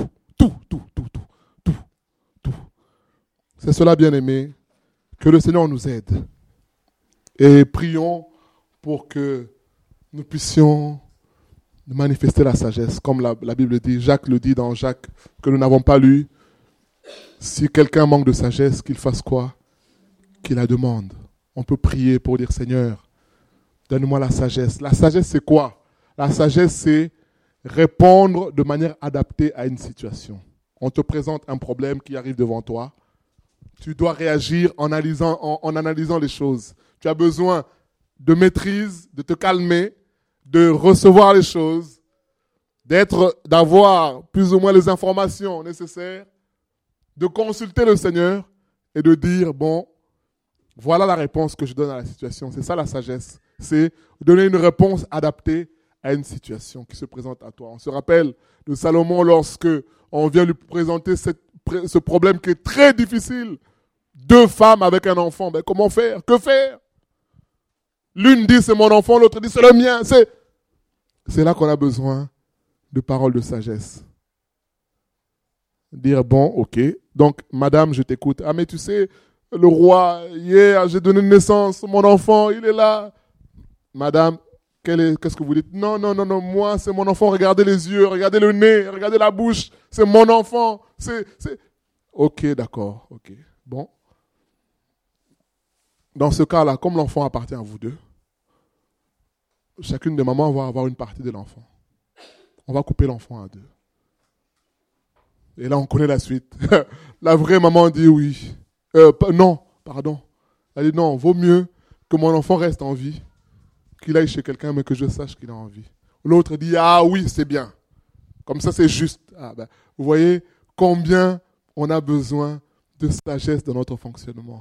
C'est cela, bien-aimé, que le Seigneur nous aide. Et prions pour que nous puissions manifester la sagesse, comme la Bible dit. Jacques le dit dans Jacques, que nous n'avons pas lu. Si quelqu'un manque de sagesse, qu'il fasse quoi? Qu'il la demande. On peut prier pour dire, Seigneur, donne-moi la sagesse. La sagesse, c'est quoi? La sagesse, c'est répondre de manière adaptée à une situation. On te présente un problème qui arrive devant toi. Tu dois réagir en analysant les choses. Tu as besoin de maîtrise, de te calmer, de recevoir les choses, d'avoir plus ou moins les informations nécessaires, de consulter le Seigneur et de dire, voilà la réponse que je donne à la situation. C'est ça la sagesse. C'est donner une réponse adaptée à une situation qui se présente à toi. On se rappelle de Salomon lorsque on vient lui présenter ce problème qui est très difficile. 2 femmes avec un enfant. Comment faire? Que faire? L'une dit c'est mon enfant, l'autre dit c'est le mien. C'est là qu'on a besoin de paroles de sagesse. Dire ok. Donc, madame, je t'écoute. Mais tu sais, le roi, hier, j'ai donné naissance, mon enfant, il est là. Madame, qu'est-ce que vous dites? Non, moi, c'est mon enfant. Regardez les yeux, regardez le nez, regardez la bouche. C'est mon enfant. Ok, d'accord, ok. Bon. Dans ce cas-là, comme l'enfant appartient à vous deux, chacune des mamans va avoir une partie de l'enfant. On va couper l'enfant à 2. Et là, on connaît la suite. La vraie maman dit oui. Non, pardon. Elle dit non, vaut mieux que mon enfant reste en vie, qu'il aille chez quelqu'un, mais que je sache qu'il est en vie. L'autre dit, oui, c'est bien. Comme ça, c'est juste. Vous voyez combien on a besoin de sagesse dans notre fonctionnement.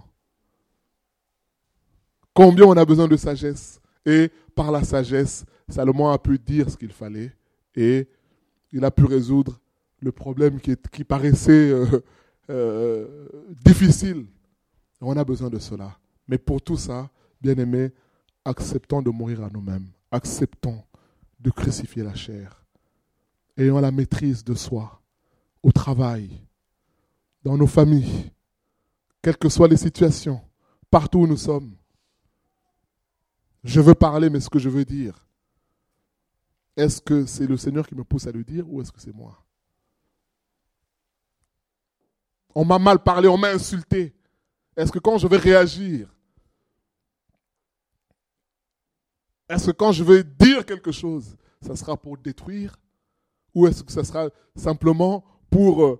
Combien on a besoin de sagesse. Et par la sagesse, Salomon a pu dire ce qu'il fallait et il a pu résoudre le problème qui paraissait difficile. On a besoin de cela. Mais pour tout ça, bien-aimés, acceptons de mourir à nous-mêmes. Acceptons de crucifier la chair. Ayons la maîtrise de soi, au travail, dans nos familles, quelles que soient les situations, partout où nous sommes. Je veux parler, mais ce que je veux dire, Est-ce que c'est le Seigneur qui me pousse à le dire ou est-ce que c'est moi? On m'a mal parlé, on m'a insulté. Est-ce que quand je vais réagir, est-ce que quand je vais dire quelque chose, ça sera pour détruire ou est-ce que ça sera simplement pour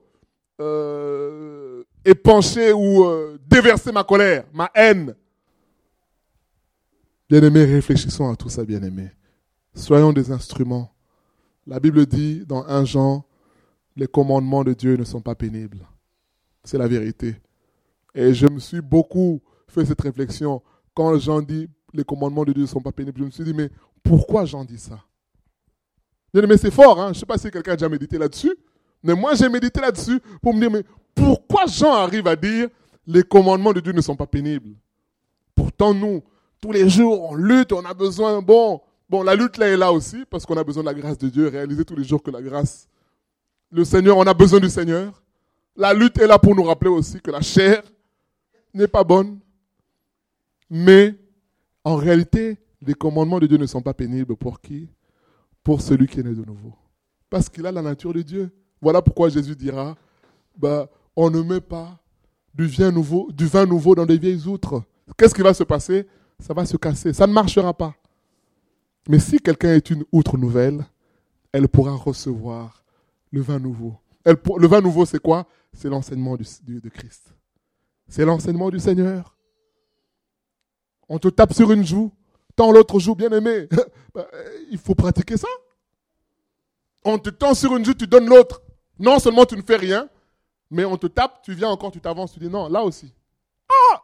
épancher ou déverser ma colère, ma haine? Bien-aimés, réfléchissons à tout ça, bien-aimés. Soyons des instruments. La Bible dit dans 1 Jean, les commandements de Dieu ne sont pas pénibles. C'est la vérité. Et je me suis beaucoup fait cette réflexion. Quand Jean dit les commandements de Dieu ne sont pas pénibles, je me suis dit, mais pourquoi Jean dit ça? Bien-aimés, c'est fort, hein? Je ne sais pas si quelqu'un a déjà médité là-dessus, mais moi j'ai médité là-dessus pour me dire, mais pourquoi Jean arrive à dire les commandements de Dieu ne sont pas pénibles? Pourtant, nous, tous les jours, on lutte, on a besoin, bon, la lutte là est là aussi, parce qu'on a besoin de la grâce de Dieu, réaliser tous les jours que la grâce, le Seigneur, on a besoin du Seigneur. La lutte est là pour nous rappeler aussi que la chair n'est pas bonne. Mais, en réalité, les commandements de Dieu ne sont pas pénibles pour qui? Pour celui qui est né de nouveau. Parce qu'il a la nature de Dieu. Voilà pourquoi Jésus dira, on ne met pas du vin nouveau dans des vieilles outres. Qu'est-ce qui va se passer? Ça va se casser. Ça ne marchera pas. Mais si quelqu'un est une outre nouvelle, elle pourra recevoir le vin nouveau. Le vin nouveau, c'est quoi? C'est l'enseignement de Christ. C'est l'enseignement du Seigneur. On te tape sur une joue, tends l'autre joue, bien aimé. Il faut pratiquer ça. On te tend sur une joue, tu donnes l'autre. Non seulement tu ne fais rien, mais on te tape, tu viens encore, tu t'avances, tu dis non, là aussi. Ah!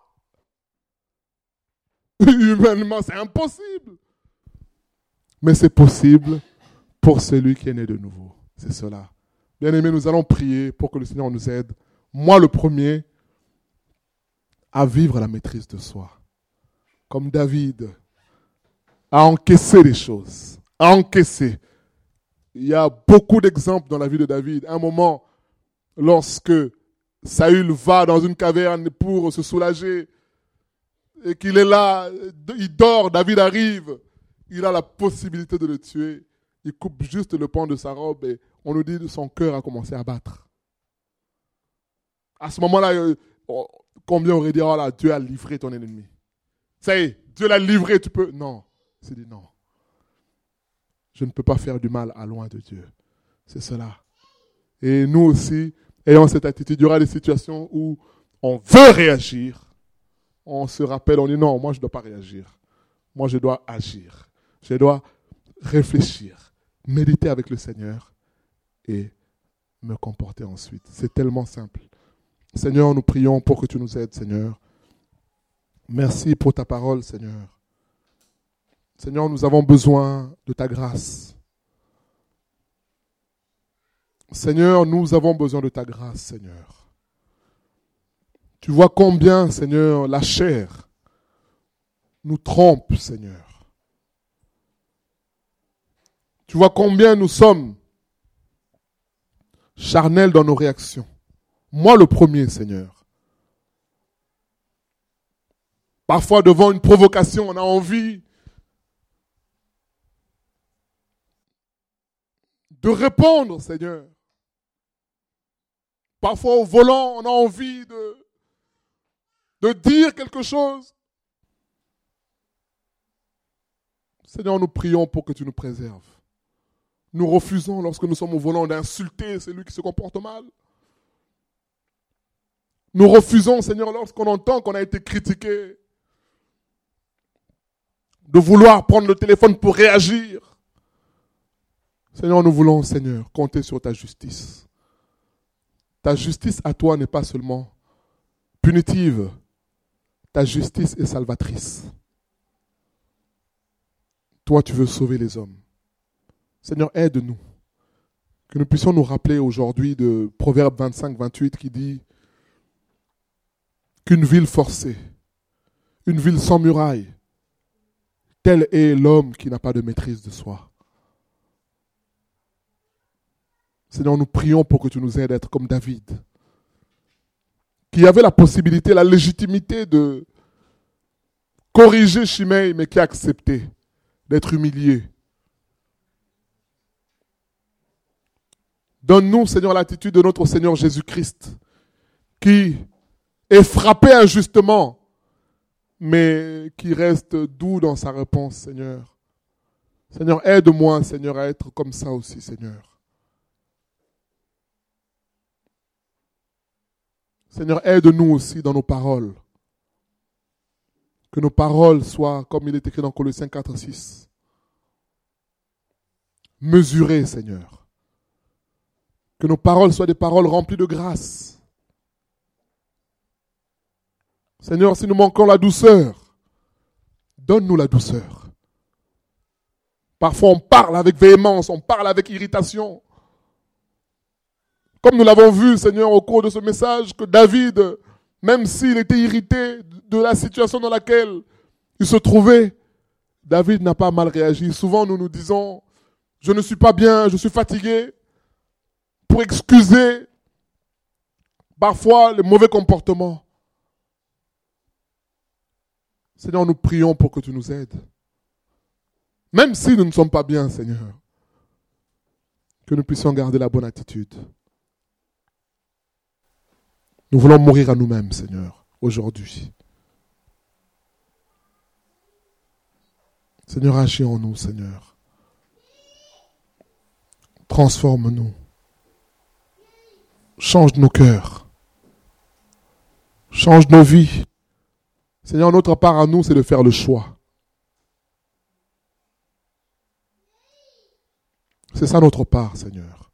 Humainement, c'est impossible. Mais c'est possible pour celui qui est né de nouveau. C'est cela. Bien-aimés, nous allons prier pour que le Seigneur nous aide. Moi, le premier, à vivre la maîtrise de soi. Comme David, à encaisser les choses. À encaisser. Il y a beaucoup d'exemples dans la vie de David. À un moment, lorsque Saül va dans une caverne pour se soulager, et qu'il est là, il dort, David arrive, il a la possibilité de le tuer. Il coupe juste le pan de sa robe et on nous dit que son cœur a commencé à battre. À ce moment-là, combien aurait dit, oh là, Dieu a livré ton ennemi. Ça y est, Dieu l'a livré, tu peux. Non. Il s'est dit non. Je ne peux pas faire du mal à loin de Dieu. C'est cela. Et nous aussi, ayant cette attitude, il y aura des situations où on veut réagir. On se rappelle, on dit non, moi je ne dois pas réagir. Moi je dois agir. Je dois réfléchir, méditer avec le Seigneur et me comporter ensuite. C'est tellement simple. Seigneur, nous prions pour que tu nous aides, Seigneur. Merci pour ta parole, Seigneur. Seigneur, nous avons besoin de ta grâce. Seigneur, nous avons besoin de ta grâce, Seigneur. Tu vois combien, Seigneur, la chair nous trompe, Seigneur. Tu vois combien nous sommes charnels dans nos réactions. Moi le premier, Seigneur. Parfois, devant une provocation, on a envie de répondre, Seigneur. Parfois, au volant, on a envie de dire quelque chose. Seigneur, nous prions pour que tu nous préserves. Nous refusons, lorsque nous sommes au volant, d'insulter celui qui se comporte mal. Nous refusons, Seigneur, lorsqu'on entend qu'on a été critiqué, de vouloir prendre le téléphone pour réagir. Seigneur, nous voulons, Seigneur, compter sur ta justice. Ta justice à toi n'est pas seulement punitive. Ta justice est salvatrice. Toi, tu veux sauver les hommes. Seigneur, aide-nous. Que nous puissions nous rappeler aujourd'hui de Proverbe 25-28 qui dit qu'une ville forcée, une ville sans muraille, tel est l'homme qui n'a pas de maîtrise de soi. Seigneur, nous prions pour que tu nous aides à être comme David, qui avait la possibilité, la légitimité de corriger Shimei, mais qui a accepté d'être humilié. Donne-nous, Seigneur, l'attitude de notre Seigneur Jésus-Christ, qui est frappé injustement, mais qui reste doux dans sa réponse, Seigneur. Seigneur, aide-moi, Seigneur, à être comme ça aussi, Seigneur. Seigneur, aide-nous aussi dans nos paroles. Que nos paroles soient, comme il est écrit dans Colossiens 4, 6, mesurées, Seigneur. Que nos paroles soient des paroles remplies de grâce. Seigneur, si nous manquons la douceur, donne-nous la douceur. Parfois, on parle avec véhémence, on parle avec irritation. Comme nous l'avons vu, Seigneur, au cours de ce message, que David, même s'il était irrité de la situation dans laquelle il se trouvait, David n'a pas mal réagi. Souvent, nous nous disons, je ne suis pas bien, je suis fatigué, pour excuser parfois les mauvais comportements. Seigneur, nous prions pour que tu nous aides. Même si nous ne sommes pas bien, Seigneur, que nous puissions garder la bonne attitude. Nous voulons mourir à nous-mêmes, Seigneur, aujourd'hui. Seigneur, agis en nous, Seigneur. Transforme-nous. Change nos cœurs. Change nos vies. Seigneur, notre part à nous, c'est de faire le choix. C'est ça notre part, Seigneur.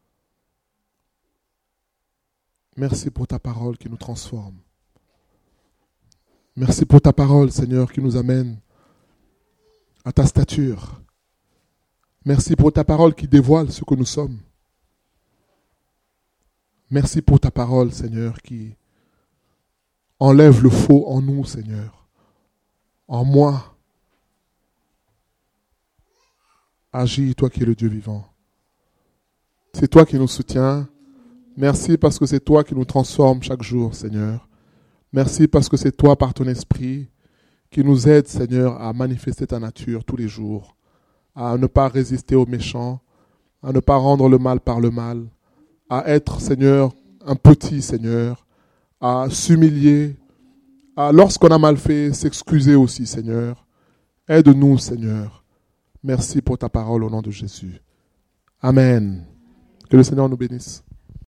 Merci pour ta parole qui nous transforme. Merci pour ta parole, Seigneur, qui nous amène à ta stature. Merci pour ta parole qui dévoile ce que nous sommes. Merci pour ta parole, Seigneur, qui enlève le faux en nous, Seigneur. En moi. Agis, toi qui es le Dieu vivant. C'est toi qui nous soutiens. Merci parce que c'est toi qui nous transforme chaque jour, Seigneur. Merci parce que c'est toi, par ton esprit, qui nous aide, Seigneur, à manifester ta nature tous les jours, à ne pas résister aux méchants, à ne pas rendre le mal par le mal, à être, Seigneur, un petit, Seigneur, à s'humilier, à, lorsqu'on a mal fait, s'excuser aussi, Seigneur. Aide-nous, Seigneur. Merci pour ta parole au nom de Jésus. Amen. Que le Seigneur nous bénisse.